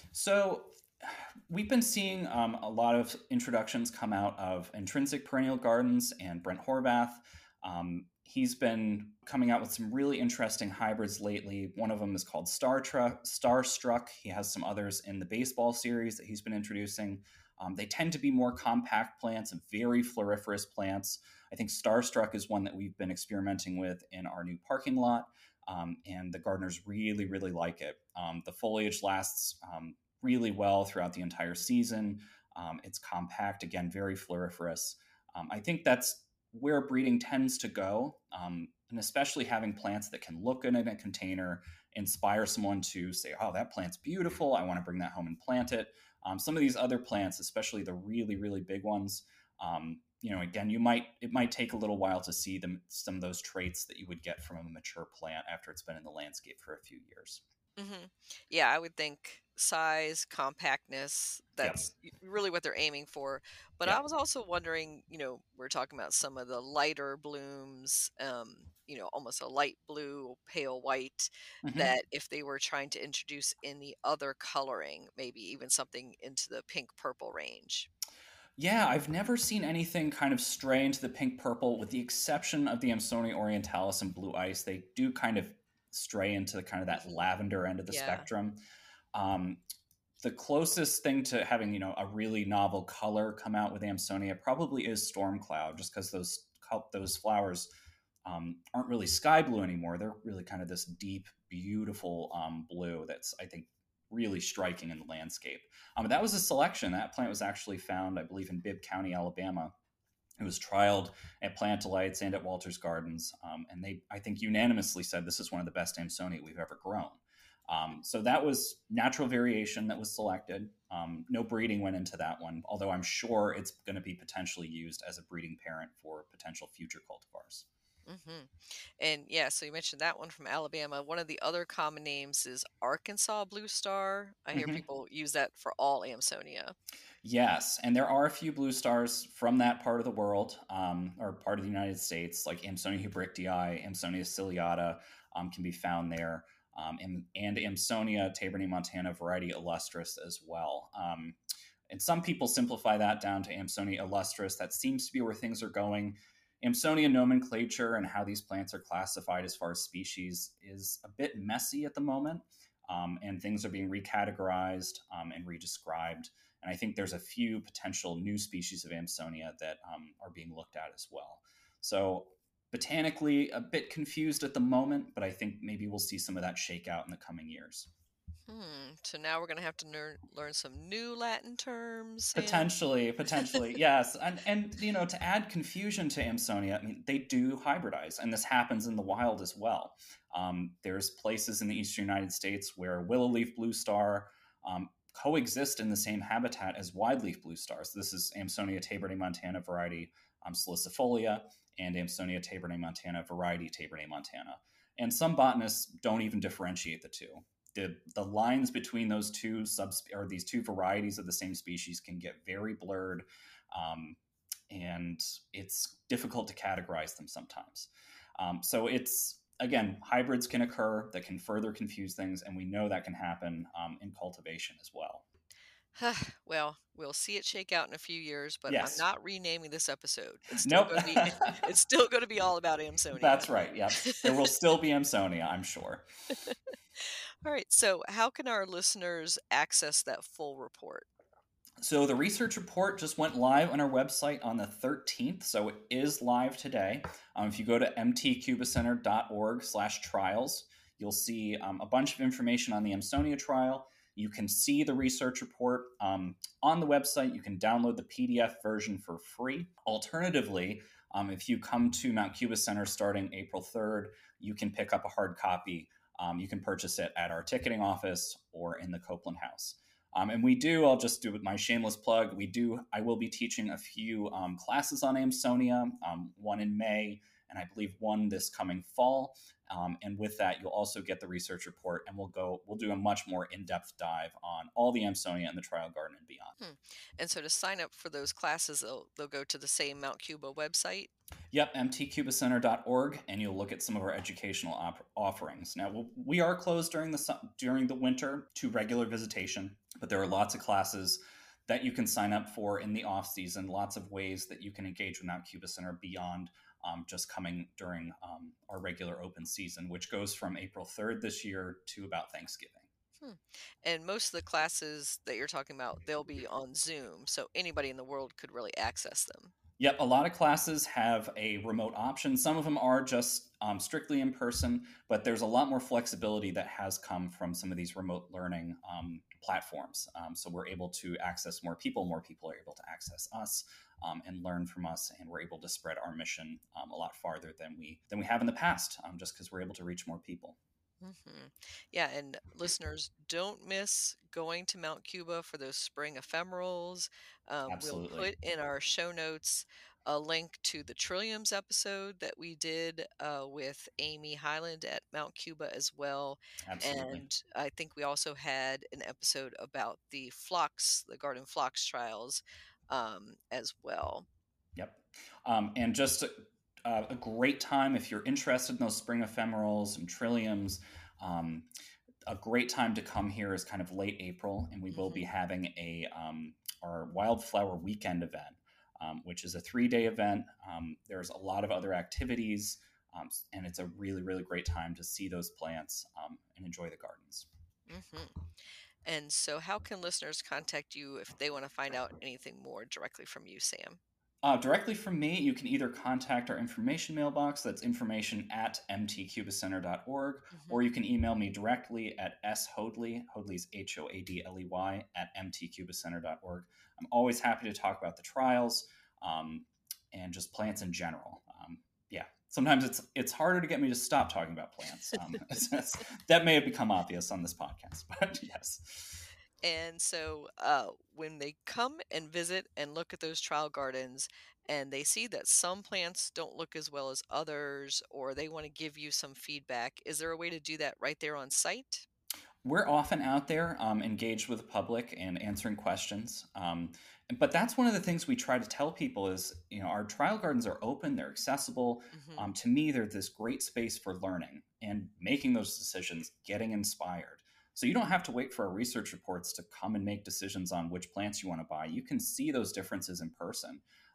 So we've been seeing um, a lot of introductions come out of Intrinsic Perennial Gardens and Brent Horvath. Um, he's been coming out with some really interesting hybrids lately. One of them is called Star Tru- Starstruck. He has some others in the baseball series that he's been introducing. Um, they tend to be more compact plants, very floriferous plants. I think Starstruck is one that we've been experimenting with in our new parking lot, um, and the gardeners really, really like it. Um, the foliage lasts um, really well throughout the entire season. Um, it's compact, again, very floriferous. Um, I think that's where breeding tends to go, um, and especially having plants that can look good in a container, inspire someone to say, oh, that plant's beautiful. I want to bring that home and plant it. Um, some of these other plants, especially the really, really big ones, um, you know, again, you might it might take a little while to see them some of those traits that you would get from a mature plant after it's been in the landscape for a few years. Mm-hmm. Yeah, I would think size, compactness, Yep. that's really what they're aiming for. But I Yep. was also wondering, you know, we're talking about some of the lighter blooms, um, you know, almost a light blue, pale white, Mm-hmm. that if they were trying to introduce any other coloring, maybe even something into the pink purple range. Yeah, I've never seen anything kind of stray into the pink purple, with the exception of the Amsonia orientalis and blue ice. They do kind of stray into the kind of that Hmm. lavender end of the Yeah. spectrum. Um, the closest thing to having, you know, a really novel color come out with Amsonia probably is Stormcloud, just because those those flowers um, aren't really sky blue anymore. They're really kind of this deep, beautiful um, blue that's, I think, really striking in the landscape. Um, that was a selection. That plant was actually found, I believe, in Bibb County, Alabama. It was trialed at Plantalites and at Walter's Gardens, um, and they, I think, unanimously said this is one of the best Amsonia we've ever grown. Um, so that was natural variation that was selected. Um, no breeding went into that one, although I'm sure it's going to be potentially used as a breeding parent for potential future cultivars. Hmm. And yeah, so you mentioned that one from Alabama. One of the other common names is Arkansas Blue Star. I hear Mm-hmm. people use that for all Amsonia. Yes, and there are a few blue stars from that part of the world, um, or part of the United States, like Amsonia hubrichtii, Amsonia ciliata um, can be found there, um, and, and Amsonia taborni-montana variety illustris as well. Um, and some people simplify that down to Amsonia illustris. That seems to be where things are going. Amsonia nomenclature and how these plants are classified as far as species is a bit messy at the moment, um, and things are being recategorized um, and redescribed. And I think there's a few potential new species of Amsonia that um, are being looked at as well. So botanically, a bit confused at the moment, but I think maybe we'll see some of that shake out in the coming years. Hmm. So now we're going to have to learn learn some new Latin terms, Sam. Potentially, potentially, yes. And, and, you know, to add confusion to Amsonia, I mean, they do hybridize, and this happens in the wild as well. Um, there's places in the eastern United States where willow leaf blue star um, coexist in the same habitat as wide leaf blue stars. This is Amsonia tabernae montana variety um, salicifolia and Amsonia tabernae montana variety tabernae montana. And some botanists don't even differentiate the two. The, the lines between those two sub or these two varieties of the same species can get very blurred, um, and it's difficult to categorize them sometimes. Um, so it's, again, hybrids can occur that can further confuse things, and we know that can happen um, in cultivation as well. Well, we'll see it shake out in a few years, but I'm Yes. not renaming this episode. It's still Nope. going to be it's still going to be all about Amsonia. That's right. Yep. There will still be Amsonia, I'm sure. All right. So, how can our listeners access that full report? So the research report just went live on our website on the thirteenth, so it is live today. Um, if you go to mtcubicenter.org slash trials, you'll see um, a bunch of information on the Amsonia trial. You can see the research report um, on the website. You can download the P D F version for free. Alternatively, um, if you come to Mount Cuba Center starting April third, you can pick up a hard copy. Um, you can purchase it at our ticketing office or in the Copeland House. Um, and we do, I'll just do my shameless plug. We do, I will be teaching a few um, classes on Amsonia, um, one in May, and I believe one this coming fall. Um, and with that, you'll also get the research report, and we'll go, we'll do a much more in-depth dive on all the Amsonia in the trial garden and beyond. Hmm. And so to sign up for those classes, they'll, they'll go to the same Mount Cuba website? Yep, m t cubicenter dot org, and you'll look at some of our educational op- offerings. Now, we'll, we are closed during the su- during the winter to regular visitation, but there are lots of classes that you can sign up for in the off season. Lots of ways that you can engage with Mount Cuba Center beyond um, just coming during um, our regular open season, which goes from April third this year to about Thanksgiving. Hmm. And most of the classes that you're talking about, they'll be on Zoom, so anybody in the world could really access them. Yep, a lot of classes have a remote option. Some of them are just um, strictly in person, but there's a lot more flexibility that has come from some of these remote learning um, platforms. Um, so we're able to access more people, more people are able to access us um, and learn from us, and we're able to spread our mission um, a lot farther than we than we have in the past, um, just because we're able to reach more people. Mm-hmm. Yeah, and listeners, don't miss going to Mount Cuba for those spring ephemerals. Um, we'll Absolutely. put in our show notes a link to the Trilliums episode that we did uh, with Amy Highland at Mount Cuba as well. Absolutely. And I think we also had an episode about the phlox, the garden phlox trials um, as well. Yep. Um, and just uh, a great time if you're interested in those spring ephemerals and trilliums. Um, a great time to come here is kind of late April, and we will Mhm. be having a um, our wildflower weekend event, um, which is a three-day event. Um, there's a lot of other activities, um, and it's a really, really great time to see those plants um, and enjoy the gardens. hmm And so, how can listeners contact you if they want to find out anything more directly from you, Sam? Uh, directly from me, you can either contact our information mailbox, that's information at m t cubicenter dot org, hmm or you can email me directly at shodley, Hodley's H O A D L E Y, at m t cubicenter dot org. I'm always happy to talk about the trials um, and just plants in general. Um, yeah, sometimes it's it's harder to get me to stop talking about plants. Um, that may have become obvious on this podcast, but yes. And so, uh, when they come and visit and look at those trial gardens and they see that some plants don't look as well as others, or they want to give you some feedback, is there a way to do that right there on site? We're often out there um, engaged with the public and answering questions. Um, but that's one of the things we try to tell people is, you know, our trial gardens are open, they're accessible. hmm Um, to me, they're this great space for learning and making those decisions, getting inspired. So you don't have to wait for our research reports to come and make decisions on which plants you want to buy. You can see those differences in person.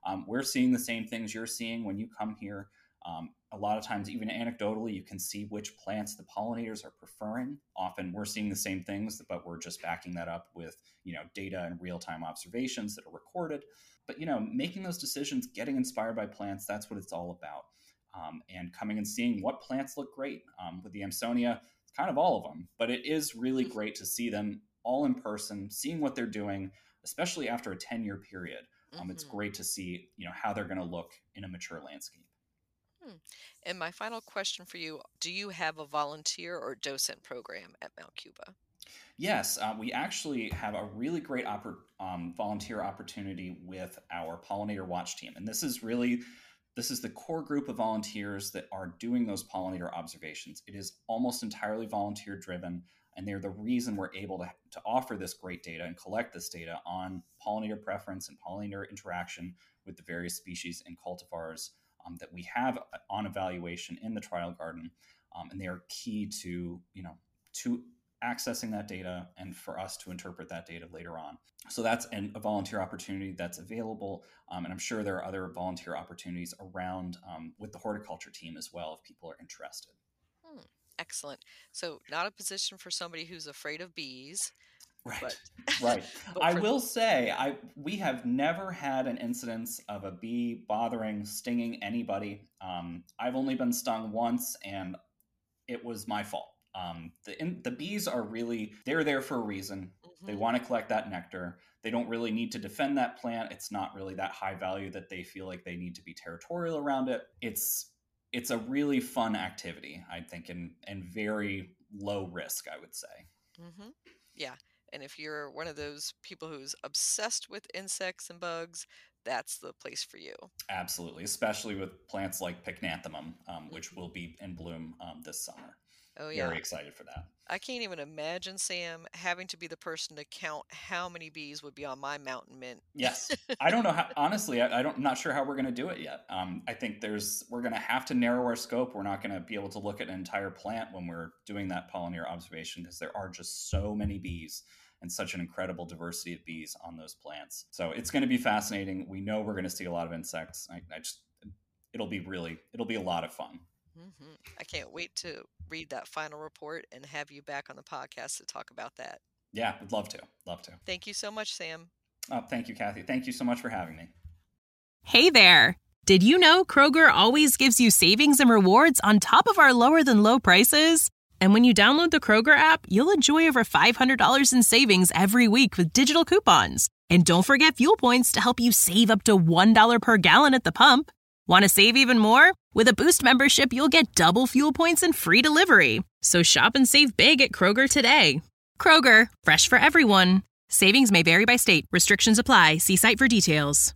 Um, we're seeing the same things you're seeing when you come here. Um, a lot of times, even anecdotally, you can see which plants the pollinators are preferring. Often we're seeing the same things, but we're just backing that up with, you know, data and real-time observations that are recorded. But, you know, making those decisions, getting inspired by plants, that's what it's all about. Um, and coming and seeing what plants look great. Um, with the Amsonia, it's kind of all of them, but it is really great to see them all in person, seeing what they're doing, especially after a ten-year period. Um, mm-hmm. It's great to see, you know, how they're going to look in a mature landscape. Hmm. And my final question for you, do you have a volunteer or docent program at Mount Cuba? Yes, uh, we actually have a really great oppor- um, volunteer opportunity with our Pollinator Watch team. And this is really, this is the core group of volunteers that are doing those pollinator observations. It is almost entirely volunteer driven, and they're the reason we're able to, to offer this great data and collect this data on pollinator preference and pollinator interaction with the various species and cultivars um, that we have on evaluation in the trial garden. Um, and they are key to, you know, to accessing that data and for us to interpret that data later on. So that's an, a volunteer opportunity that's available. Um, and I'm sure there are other volunteer opportunities around um, with the horticulture team as well, if people are interested. Hmm, excellent. So not a position for somebody who's afraid of bees. Right, but, right. but I will say, I we have never had an incidence of a bee bothering, stinging anybody. Um, I've only been stung once, and it was my fault. Um, the in, the bees are really, they're there for a reason. Mm-hmm. They want to collect that nectar. They don't really need to defend that plant. It's not really that high value that they feel like they need to be territorial around it. It's it's a really fun activity, I think, and, and very low risk, I would say. Mm-hmm. Yeah. And if you're one of those people who's obsessed with insects and bugs, that's the place for you. Absolutely, especially with plants like Pycnanthemum, um, which will be in bloom um, this summer. Oh, yeah. Very excited for that. I can't even imagine, Sam, having to be the person to count how many bees would be on my mountain mint. Yes. I don't know how, honestly, I, I don't, I'm not sure how we're going to do it yet. Um, I think there's, we're going to have to narrow our scope. We're not going to be able to look at an entire plant when we're doing that pollinator observation because there are just so many bees and such an incredible diversity of bees on those plants. So it's going to be fascinating. We know we're going to see a lot of insects. I, I just, it'll be really, it'll be a lot of fun. Mm-hmm. I can't wait to read that final report and have you back on the podcast to talk about that. Yeah, would love to. Love to. Thank you so much, Sam. Oh, thank you, Kathy. Thank you so much for having me. Hey there. Did you know Kroger always gives you savings and rewards on top of our lower than low prices? And when you download the Kroger app, you'll enjoy over five hundred dollars in savings every week with digital coupons. And don't forget fuel points to help you save up to one dollar per gallon at the pump. Want to save even more? With a Boost membership, you'll get double fuel points and free delivery. So shop and save big at Kroger today. Kroger, fresh for everyone. Savings may vary by state. Restrictions apply. See site for details.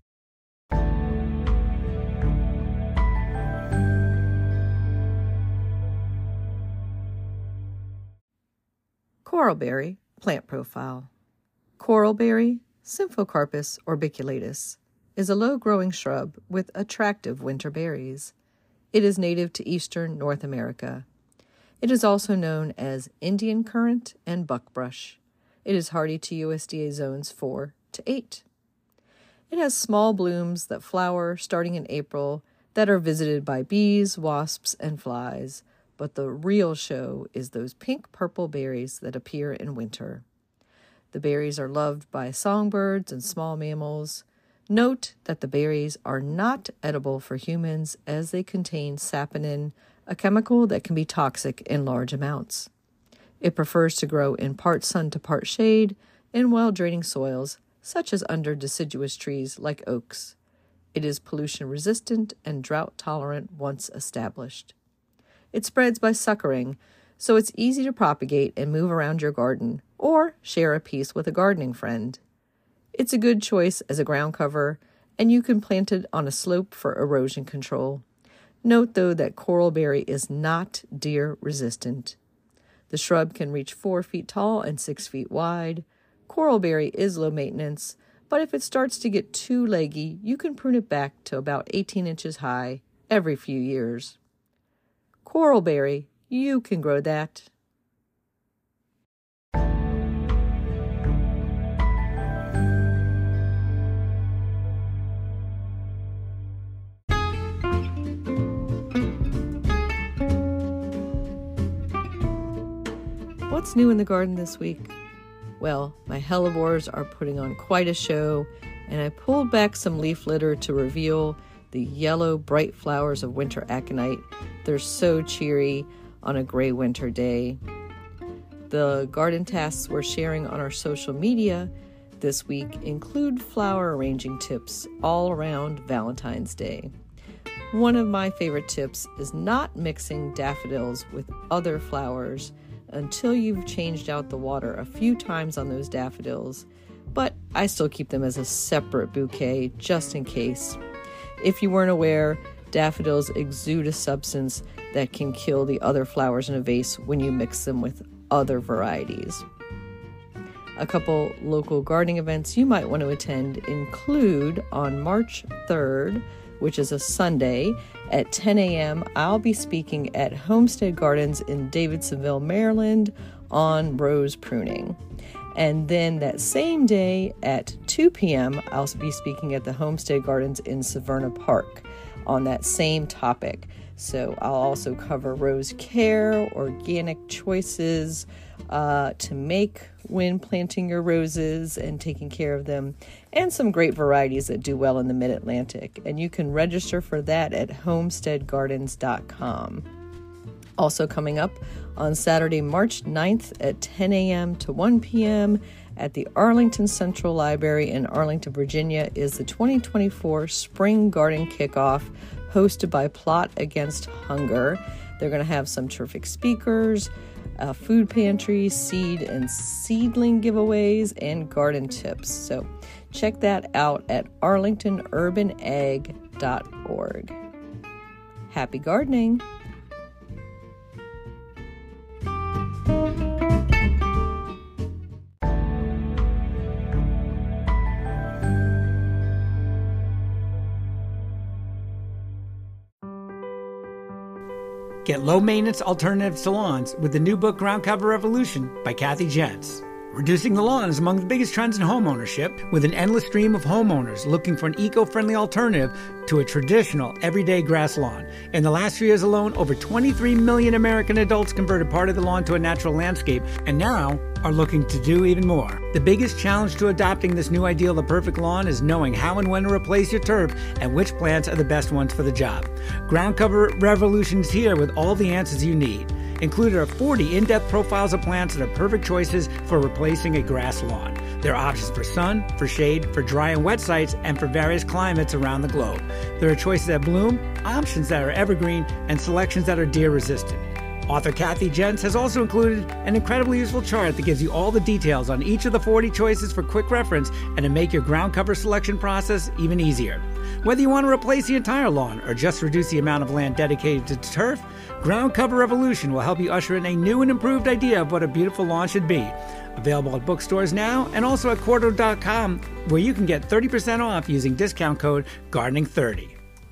Coralberry, plant profile. Coralberry, Symphocarpus orbiculatus, is a low-growing shrub with attractive winter berries. It is native to eastern North America. It is also known as Indian currant and buckbrush. It is hardy to U S D A zones four to eight. It has small blooms that flower starting in April that are visited by bees, wasps, and flies, but the real show is those pink-purple berries that appear in winter. The berries are loved by songbirds and small mammals. Note that the berries are not edible for humans as they contain saponin, a chemical that can be toxic in large amounts. It prefers to grow in part sun to part shade in well-draining soils, such as under deciduous trees like oaks. It is pollution-resistant and drought-tolerant once established. It spreads by suckering, so it's easy to propagate and move around your garden, or share a piece with a gardening friend. It's a good choice as a ground cover, and you can plant it on a slope for erosion control. Note, though, that coralberry is not deer resistant. The shrub can reach four feet tall and six feet wide. Coralberry is low maintenance, but if it starts to get too leggy, you can prune it back to about eighteen inches high every few years. Coralberry, you can grow that. what's new in the garden this week? Well, my hellebores are putting on quite a show, and I pulled back some leaf litter to reveal the yellow, bright flowers of winter aconite. They're so cheery on a gray winter day. The garden tasks we're sharing on our social media this week include flower arranging tips all around Valentine's Day. One of my favorite tips is not mixing daffodils with other flowers until you've changed out the water a few times on those daffodils, but I still keep them as a separate bouquet just in case. If you weren't aware, daffodils exude a substance that can kill the other flowers in a vase when you mix them with other varieties. A couple local gardening events you might want to attend include on March third, which is a Sunday, at ten a.m., I'll be speaking at Homestead Gardens in Davidsonville, Maryland on rose pruning. And then that same day at two p.m., I'll be speaking at the Homestead Gardens in Severna Park on that same topic. So I'll also cover rose care, organic choices uh, to make when planting your roses and taking care of them, and some great varieties that do well in the Mid-Atlantic. And you can register for that at homestead gardens dot com. Also coming up on Saturday, March ninth at ten a.m. to one p.m. at the Arlington Central Library in Arlington, Virginia is the twenty twenty-four Spring Garden Kickoff hosted by Plot Against Hunger. They're going to have some terrific speakers, uh, food pantry, seed and seedling giveaways, and garden tips. So check that out at arlington urban ag dot org. Happy gardening! Get low-maintenance alternatives to lawns with the new book Ground Cover Revolution by Kathy Jentz. Reducing the lawn is among the biggest trends in homeownership, with an endless stream of homeowners looking for an eco-friendly alternative to a traditional, everyday grass lawn. In the last few years alone, over twenty-three million American adults converted part of the lawn to a natural landscape, and now are looking to do even more. The biggest challenge to adopting this new ideal of the perfect lawn is knowing how and when to replace your turf and which plants are the best ones for the job. Ground Cover Revolution is here with all the answers you need. Included are forty in-depth profiles of plants that are perfect choices for replacing a grass lawn. There are options for sun, for shade, for dry and wet sites, and for various climates around the globe. There are choices that bloom, options that are evergreen, and selections that are deer-resistant. Author Kathy Jentz has also included an incredibly useful chart that gives you all the details on each of the forty choices for quick reference and to make your ground cover selection process even easier. Whether you want to replace the entire lawn or just reduce the amount of land dedicated to turf, Ground Cover Revolution will help you usher in a new and improved idea of what a beautiful lawn should be. Available at bookstores now and also at quarto dot com, where you can get thirty percent off using discount code gardening thirty.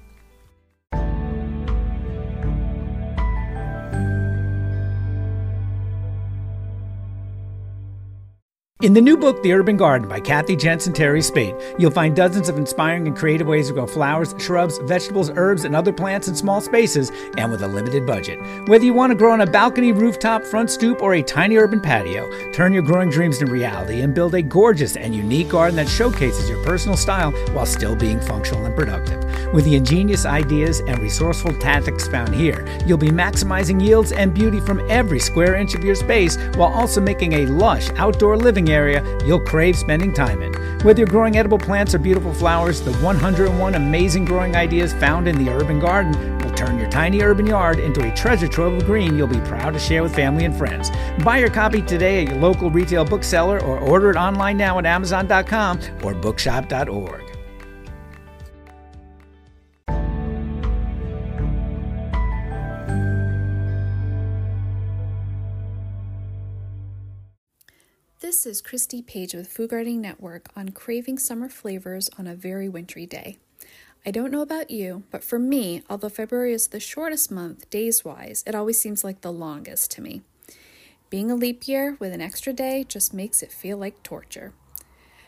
In the new book, The Urban Garden by Kathy Jentz and Terry Spate, you'll find dozens of inspiring and creative ways to grow flowers, shrubs, vegetables, herbs, and other plants in small spaces and with a limited budget. Whether you want to grow on a balcony, rooftop, front stoop, or a tiny urban patio, turn your growing dreams into reality and build a gorgeous and unique garden that showcases your personal style while still being functional and productive. With the ingenious ideas and resourceful tactics found here, you'll be maximizing yields and beauty from every square inch of your space while also making a lush outdoor living area you'll crave spending time in. Whether you're growing edible plants or beautiful flowers, the one hundred and one amazing growing ideas found in the Urban Garden will turn your tiny urban yard into a treasure trove of green you'll be proud to share with family and friends. Buy your copy today at your local retail bookseller or order it online now at amazon dot com or bookshop dot org. This is Christy Page with Food Gardening Network on craving summer flavors on a very wintry day. I don't know about you, but for me, although February is the shortest month days-wise, it always seems like the longest to me. Being a leap year with an extra day just makes it feel like torture.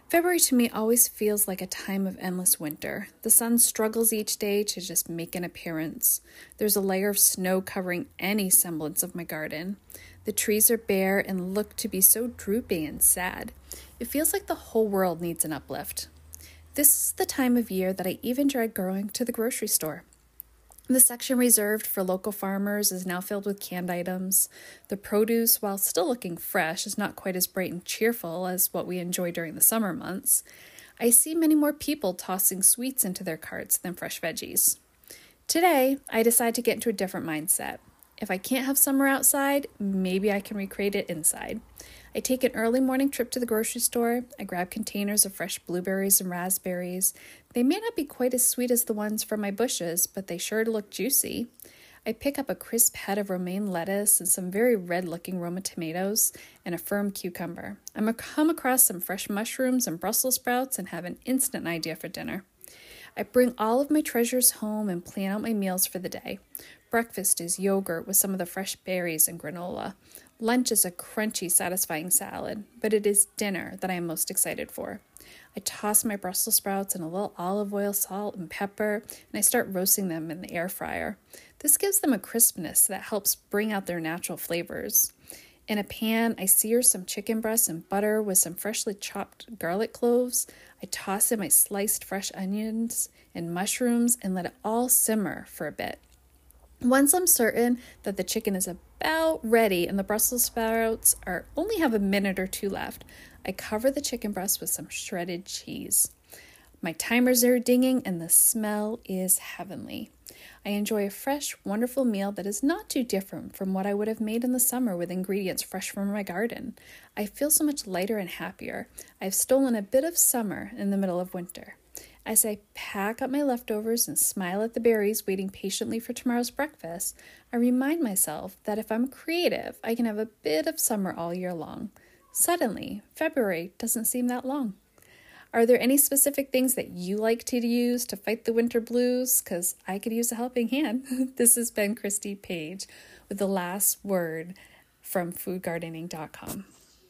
February to me always feels like a time of endless winter. The sun struggles each day to just make an appearance. There's a layer of snow covering any semblance of my garden. The trees are bare and look to be so droopy and sad. It feels like the whole world needs an uplift. This is the time of year that I even dread going to the grocery store. The section reserved for local farmers is now filled with canned items. The produce, while still looking fresh, is not quite as bright and cheerful as what we enjoy during the summer months. I see many more people tossing sweets into their carts than fresh veggies. Today, I decide to get into a different mindset. If I can't have summer outside, maybe I can recreate it inside. I take an early morning trip to the grocery store. I grab containers of fresh blueberries and raspberries. They may not be quite as sweet as the ones from my bushes, but they sure look juicy. I pick up a crisp head of romaine lettuce and some very red-looking Roma tomatoes and a firm cucumber. I'm going to come across some fresh mushrooms and Brussels sprouts and have an instant idea for dinner. I bring all of my treasures home and plan out my meals for the day. Breakfast is yogurt with some of the fresh berries and granola. Lunch is a crunchy, satisfying salad, but it is dinner that I am most excited for. I toss my Brussels sprouts in a little olive oil, salt, and pepper, and I start roasting them in the air fryer. This gives them a crispness that helps bring out their natural flavors. In a pan, I sear some chicken breasts in butter with some freshly chopped garlic cloves. I toss in my sliced fresh onions and mushrooms and let it all simmer for a bit. Once I'm certain that the chicken is about ready and the Brussels sprouts are only have a minute or two left, I cover the chicken breast with some shredded cheese. My timers are dinging and the smell is heavenly. I enjoy a fresh, wonderful meal that is not too different from what I would have made in the summer with ingredients fresh from my garden. I feel so much lighter and happier. I've stolen a bit of summer in the middle of winter. As I pack up my leftovers and smile at the berries waiting patiently for tomorrow's breakfast, I remind myself that if I'm creative, I can have a bit of summer all year long. Suddenly, February doesn't seem that long. Are there any specific things that you like to use to fight the winter blues? Because I could use a helping hand. This has been Christy Page with the last word from food gardening dot com.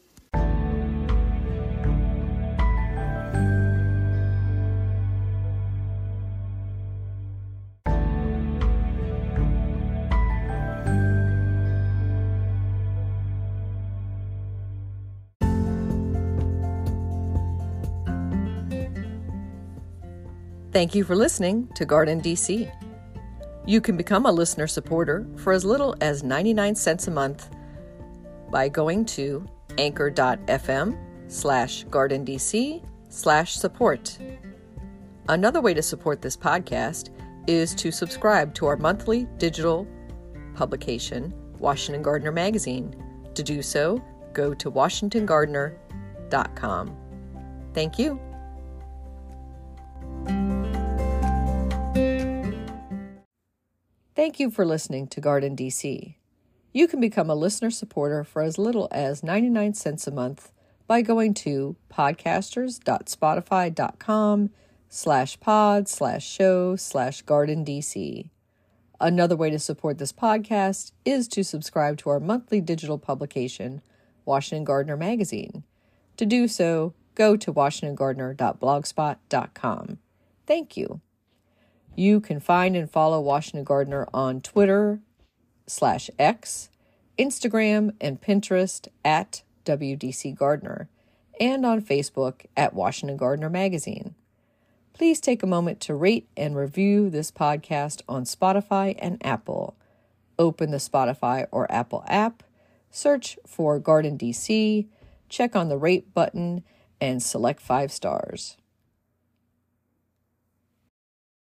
Thank you for listening to Garden D C. You can become a listener supporter for as little as ninety-nine cents a month by going to anchor.fm slash gardendc slash support. Another way to support this podcast is to subscribe to our monthly digital publication, Washington Gardener Magazine. To do so, go to washington gardener dot com. Thank you. Thank you for listening to Garden D C. You can become a listener supporter for as little as ninety-nine cents a month by going to podcasters.spotify.com slash pod slash show slash garden DC. Another way to support this podcast is to subscribe to our monthly digital publication, Washington Gardener Magazine. To do so, go to washington gardener dot blogspot dot com. Thank you. You can find and follow Washington Gardener on Twitter slash X, Instagram, and Pinterest at W D C Gardener, and on Facebook at Washington Gardener Magazine. Please take a moment to rate and review this podcast on Spotify and Apple. Open the Spotify or Apple app, search for Garden D C, check on the rate button, and select five stars.